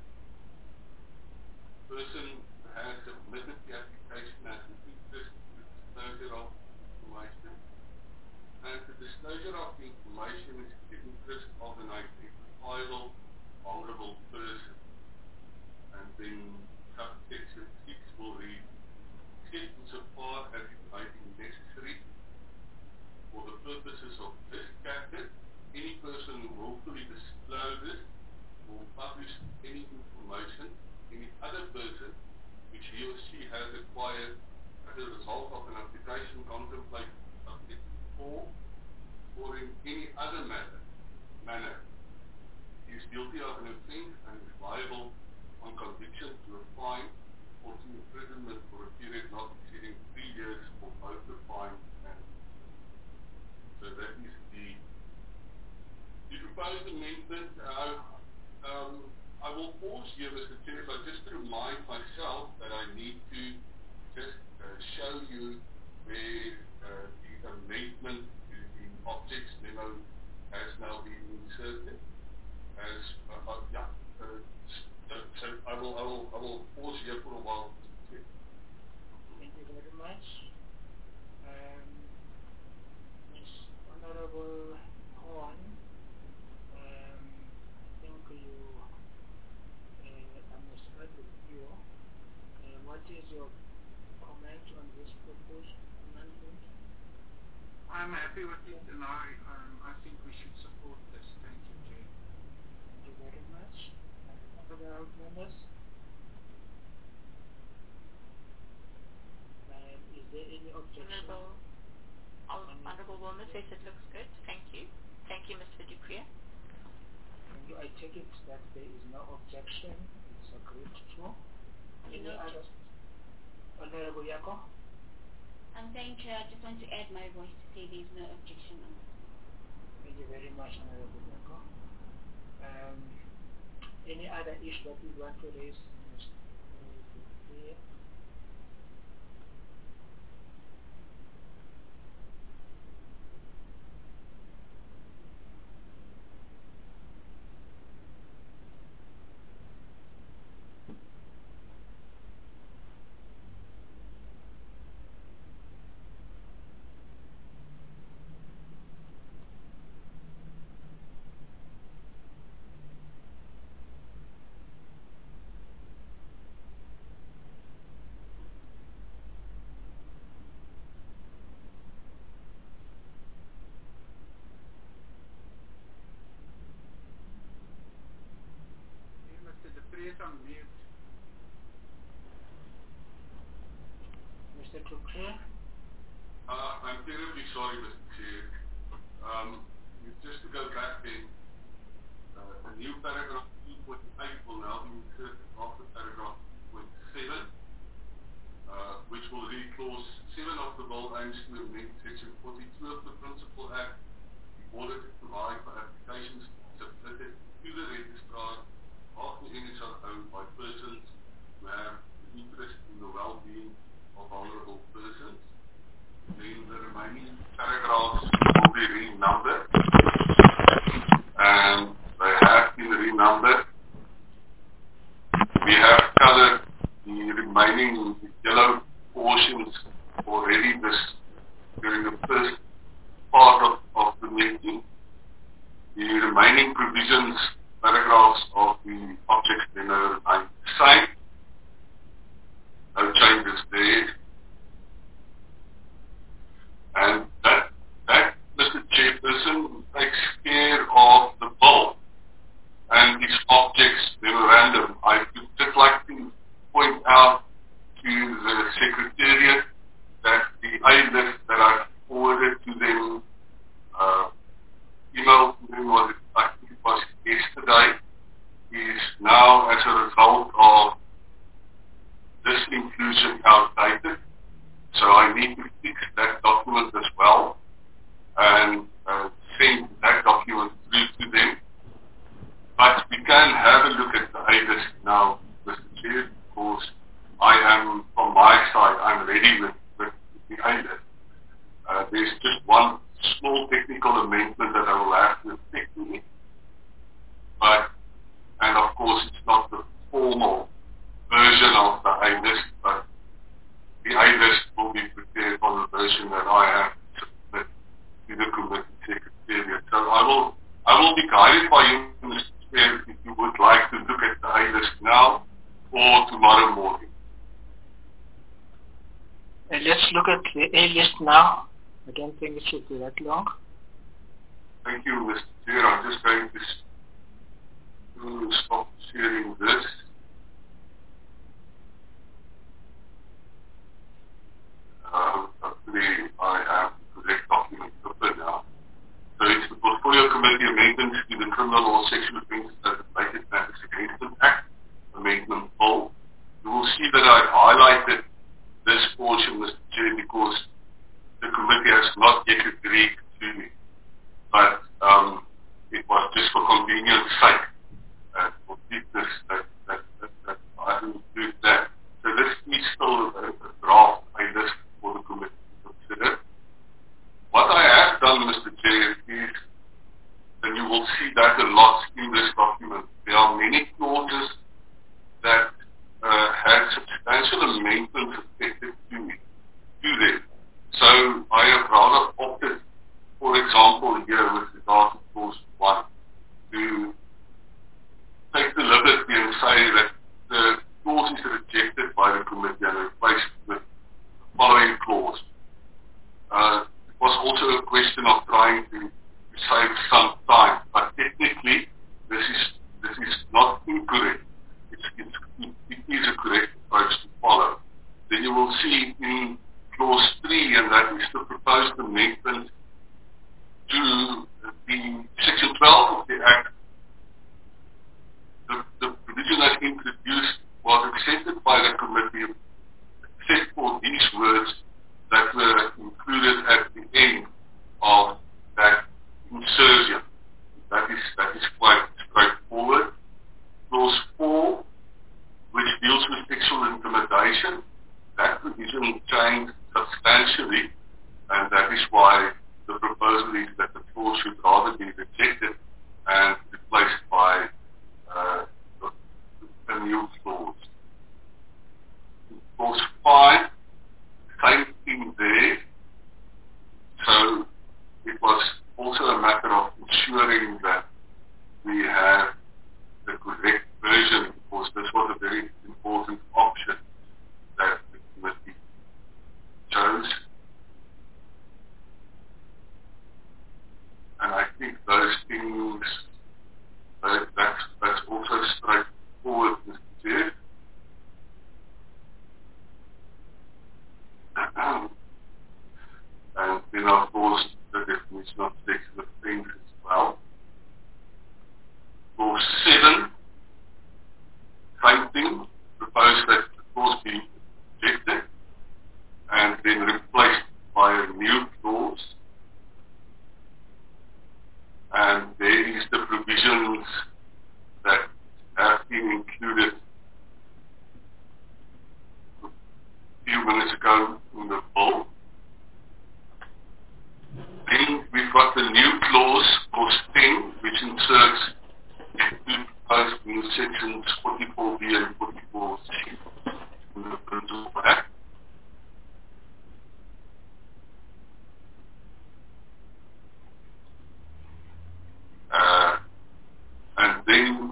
Person has submitted the application as an interest to the disclosure of information, and the disclosure of the information is in the interest of an identifiable, vulnerable person. And then subsection six will read, except insofar as it may be necessary for the purposes of this chapter, any person who willfully discloses or publish any information, any other person which he or she has acquired as a result of an application contemplated subject four or in any other matter, manner, he is guilty of an offence and is liable on conviction to a fine or to imprisonment for a period not exceeding three years for both the fine and so that is the the proposed amendment. Uh, um, I will pause here, Mister Chair, but just to remind myself that I need to just uh, show you where uh, the amendment to the objects memo has now been inserted. As uh, uh, yeah, uh, so, so I will I will I will pause here for a while.
Thank you very much, um, Miz Honorable Horn. Um, I think you. I must start with you. Uh, what is your comment on this proposed amendment?
I'm happy with it, and I um, I think we should support this. Thank you, Jay.
Thank you very much. Other members? Um, is there any objection?
Honorable, Honorable Wilmer says it looks good. Thank you. Thank you, Mister Dupree.
I take it that there is no objection. It's agreed to. Any other? Honorable Yako?
I'm saying, Chair, I just want to add my voice to say there is no objection on this.
Thank you very much, Honorable Yako. Um, any other issue that you want to raise?
Is on mute.
Mister Dupree?
Uh, I'm terribly sorry, Mister Chair. Um, just to go back in, uh, a new paragraph two point eight will now be inserted after paragraph two point seven, uh, which will read clause seven of the bill aims to amend section forty-two of the Principal Act in order to provide for applications submitted to the registrar of the N S R O by persons who have an interest in the well-being of vulnerable persons. Then the remaining paragraphs will be renumbered, and they have been renumbered. We have covered the remaining yellow portions already this during the first part of, of the meeting. The remaining provisions, paragraphs of the object memo remain the same. No changes there. And that, that, Mister Chairperson, takes care of the now, as a result of this inclusion, outdated. So I need to fix that document as well and uh, send that document through to them. But we can have a look at the A list now, Mister Chair, because I am, from my side, I'm ready with, with the A list. Uh, there's just one small technical amendment that I will have to effect in it. But, and of course, it's not the formal version of the A list, but the A list will be prepared on the version that I have submitted to the committee secretariat. So I will, I will be guided by you, Mister Chair, if you would like to look at the A list now or tomorrow morning.
Uh, let's look at the A list now. I don't think it should be that long.
Thank you, Mister Chair. I'm just going to to stop sharing this. Uh, hopefully I have the correct document open now. So it's the Portfolio Committee amendments to the Criminal Law Sexual Offences and Related Matters Against the Act Amendment Bill. You will see that I've highlighted this portion, Mister Chair, because the committee has not yet agreed to me. But um, it was just for convenience sake. Uh, for fitness that, that, that, that I will do that. So this is still a, a draft A list for the committee to consider. What I have done, Mister Chair, is, and you will see that a lot in this document, there are many clauses that uh, had substantial amendments affected to me, to them. So I have rather opted, for example, here with regard to clause one, to take the liberty and say that the clause is rejected by the committee and replaced with the following clause. Uh, it was also a question of trying to, to save some time, but technically this is this is not incorrect. It's, it's, it is a correct approach to follow. Then you will see in clause three, and that is the proposed amendment to the section twelve of the Act. The, the provision that introduced was accepted by the committee, except for these words that were included at the end of that insertion. That is, that is quite straightforward. Clause four, which deals with sexual intimidation, that provision changed substantially, and that is why the proposal is that the clause should rather be rejected and replaced by uh, a new clause. Clause five, same thing there. So it was also a matter of ensuring that we have the correct version, because this was a very important option that the committee chose. And I think those things, uh, that's, that's also straightforward, Mister Chair. And then, of course, the definition of sexual offence as well. Clause seven, same thing, propose that the clause be rejected and then replaced by a new clause. And there is the provisions that have been included a few minutes ago in the bill. Then we've got the new clause, clause ten, which inserts two proposed new sections forty-four B and forty-four C in the Principal Act. Uh, and then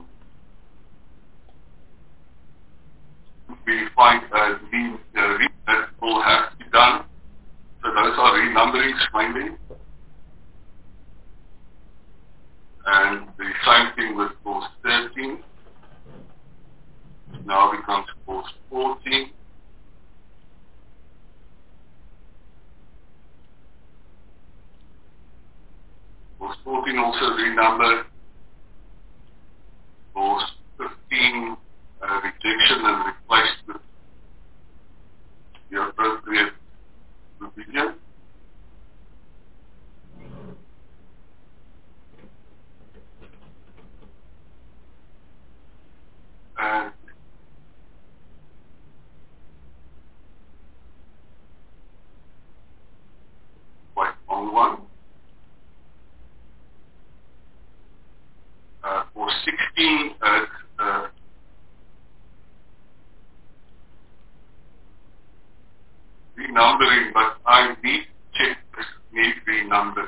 we find a re, uh, re that will have to be done. So those are renumberings mainly. And the same thing with clause thirteen. Now becomes clause fourteen. Clause fourteen also renumbered. Clause fifteen. correction and replaced with the appropriate provision. And quite long one. Uh, for sixteen uh, uh, renumbering, but I need check this need renumbering.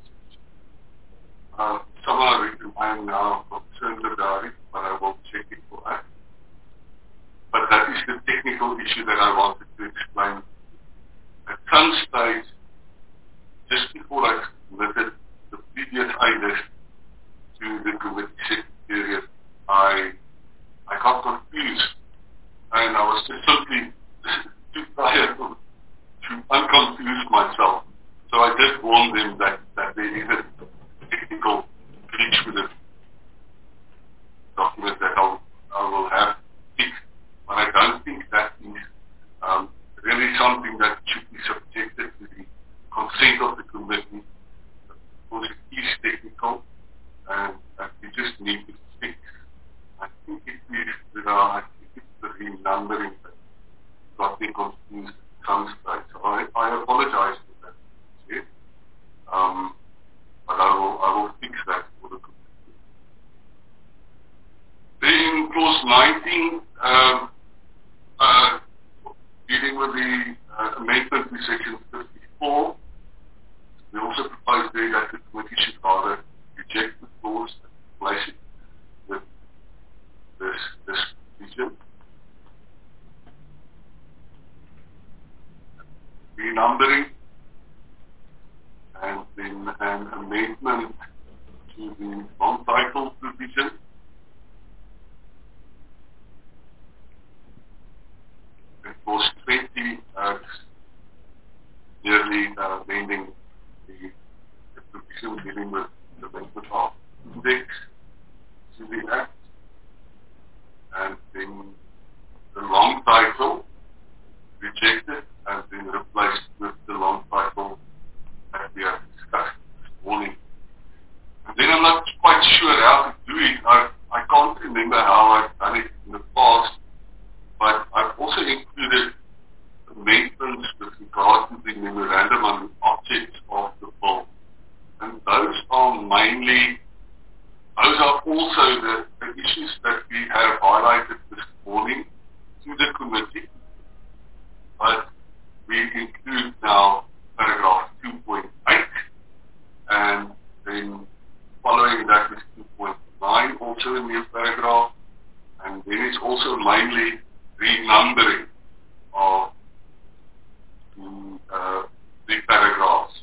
Uh, somehow I am now concerned about it, but I will check it for that. But that is the technical issue that I wanted to explain. At some stage, just before I submitted the previous I list to the committee secretariat, I I got confused, and I was just simply too tired to, to unconfuse myself. So I did warn them that, that there is a technical glitch with the document that I'll, I will have fixed, but I don't think that is um, really something that should be subjected to the consent of the committee, because it is technical, and that we just need to fix. I think it is, you know, I think it's the renumbering that got me confused at some stage. So I, I apologize for that. Yes? Um, but I will, I will fix that for the committee. Then clause nineteen, um, uh, dealing with the uh, amendment to section fifty-four, we also propose there that the committee should rather reject the clause and replace it with this, this provision. Renumbering, and then an amendment to the non-title provision. And clause twenty, uh, nearly uh, amending the, the provision dealing with the amendment of index to the Act. And then the long title rejected and then replaced with the long title that we have discussed this morning. And then I'm not quite sure how to do it. I, I can't remember how I've done it in the past, but I've also included amendments with regard to the memorandum on the objects of the bill. And those are mainly, those are also the, the issues that we have highlighted this morning to the committee. But we include now paragraph two point eight, and then following that is two point nine, also a new paragraph, and then it's also mainly renumbering of the, uh, the paragraphs.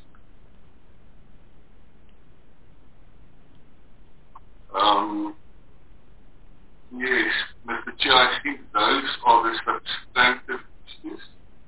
Um, yes, Mister Chair, I think those are the substantive issues.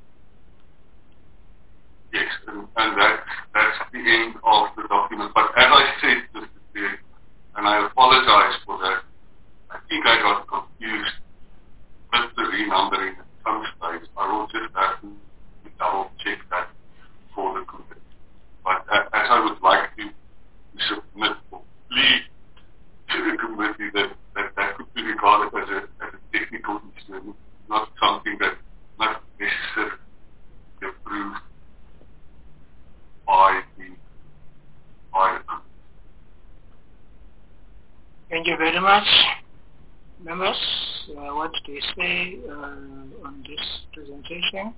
Yes, and, and that, that's the end of the document. But as I said, Mister Chair, and I apologize for that, I think I got confused with the renumbering at some stage. I will just have to double check that for the committee. But uh, as I would like to submit or plead to the committee that that, that could be regarded as a, as a technical issue, not something that not necessarily approved by the by the committee.
Thank you very much. Members, uh, what do you say uh, on this presentation?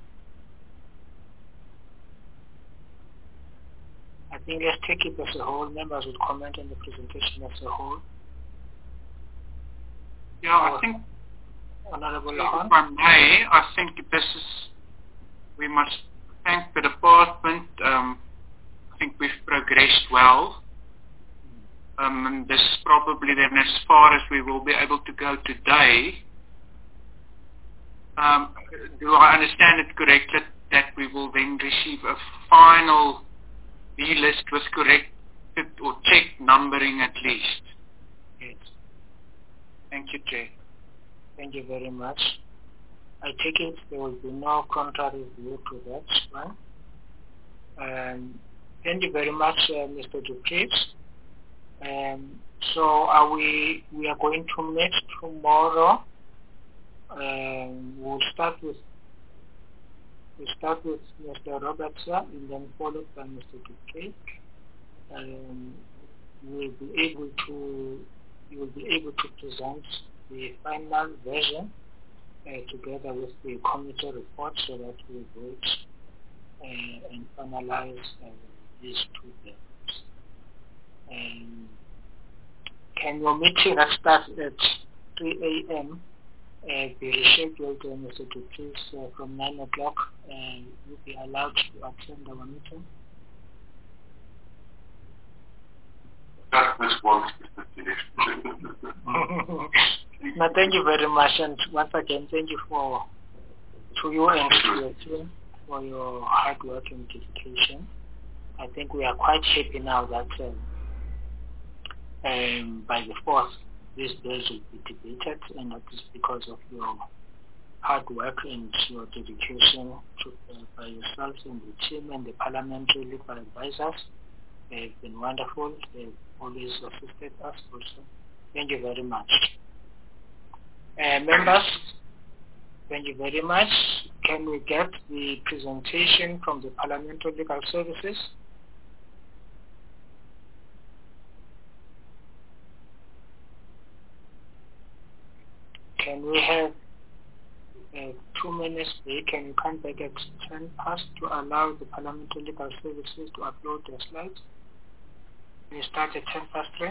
I think let's take it as a whole. Members would comment on the presentation as a whole.
Yeah, I think,
Honorable
if
Lahan.
I may, I think this is, we must thank the department. Um, I think we've progressed well. Um, and this is probably then as far as we will be able to go today. Um, do I understand it correctly that we will then receive a final B-list with corrected or checked numbering at least?
Yes.
Thank you, Chair.
Thank you very much. I take it there will be no contrary view to that one. Um, thank you very much, uh, Mister Dupree. Um, so are we we are going to meet tomorrow. Um, we'll start with we start with Mister Robertson and then followed by Mister Dupree. Um, we will be able to you will be able to present the final version uh, together with the committee report so that we vote uh, and finalize uh, these two bills. Um, can your meeting that starts at three a m uh, be rescheduled, uh, Mister Dupree, uh, from nine o'clock, and you'll be allowed to attend our meeting?
Just this once, Mister
No, thank you very much, and once again, thank you for to you and to your team for your hard work and dedication. I think we are quite happy now that um, um, by the fourth, this bill will be debated, and that is because of your hard work and your dedication to, uh, by yourself and the team and the parliamentary legal advisors. They've been wonderful. They've always assisted us also. Thank you very much. Uh, members, thank you very much. Can we get the presentation from the Parliamentary Legal Services? Can we have uh, two minutes break? Can you come back at ten past to allow the Parliamentary Legal Services to upload their slides? Can you start at ten past three?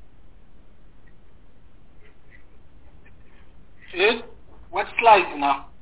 Sid, what slides now?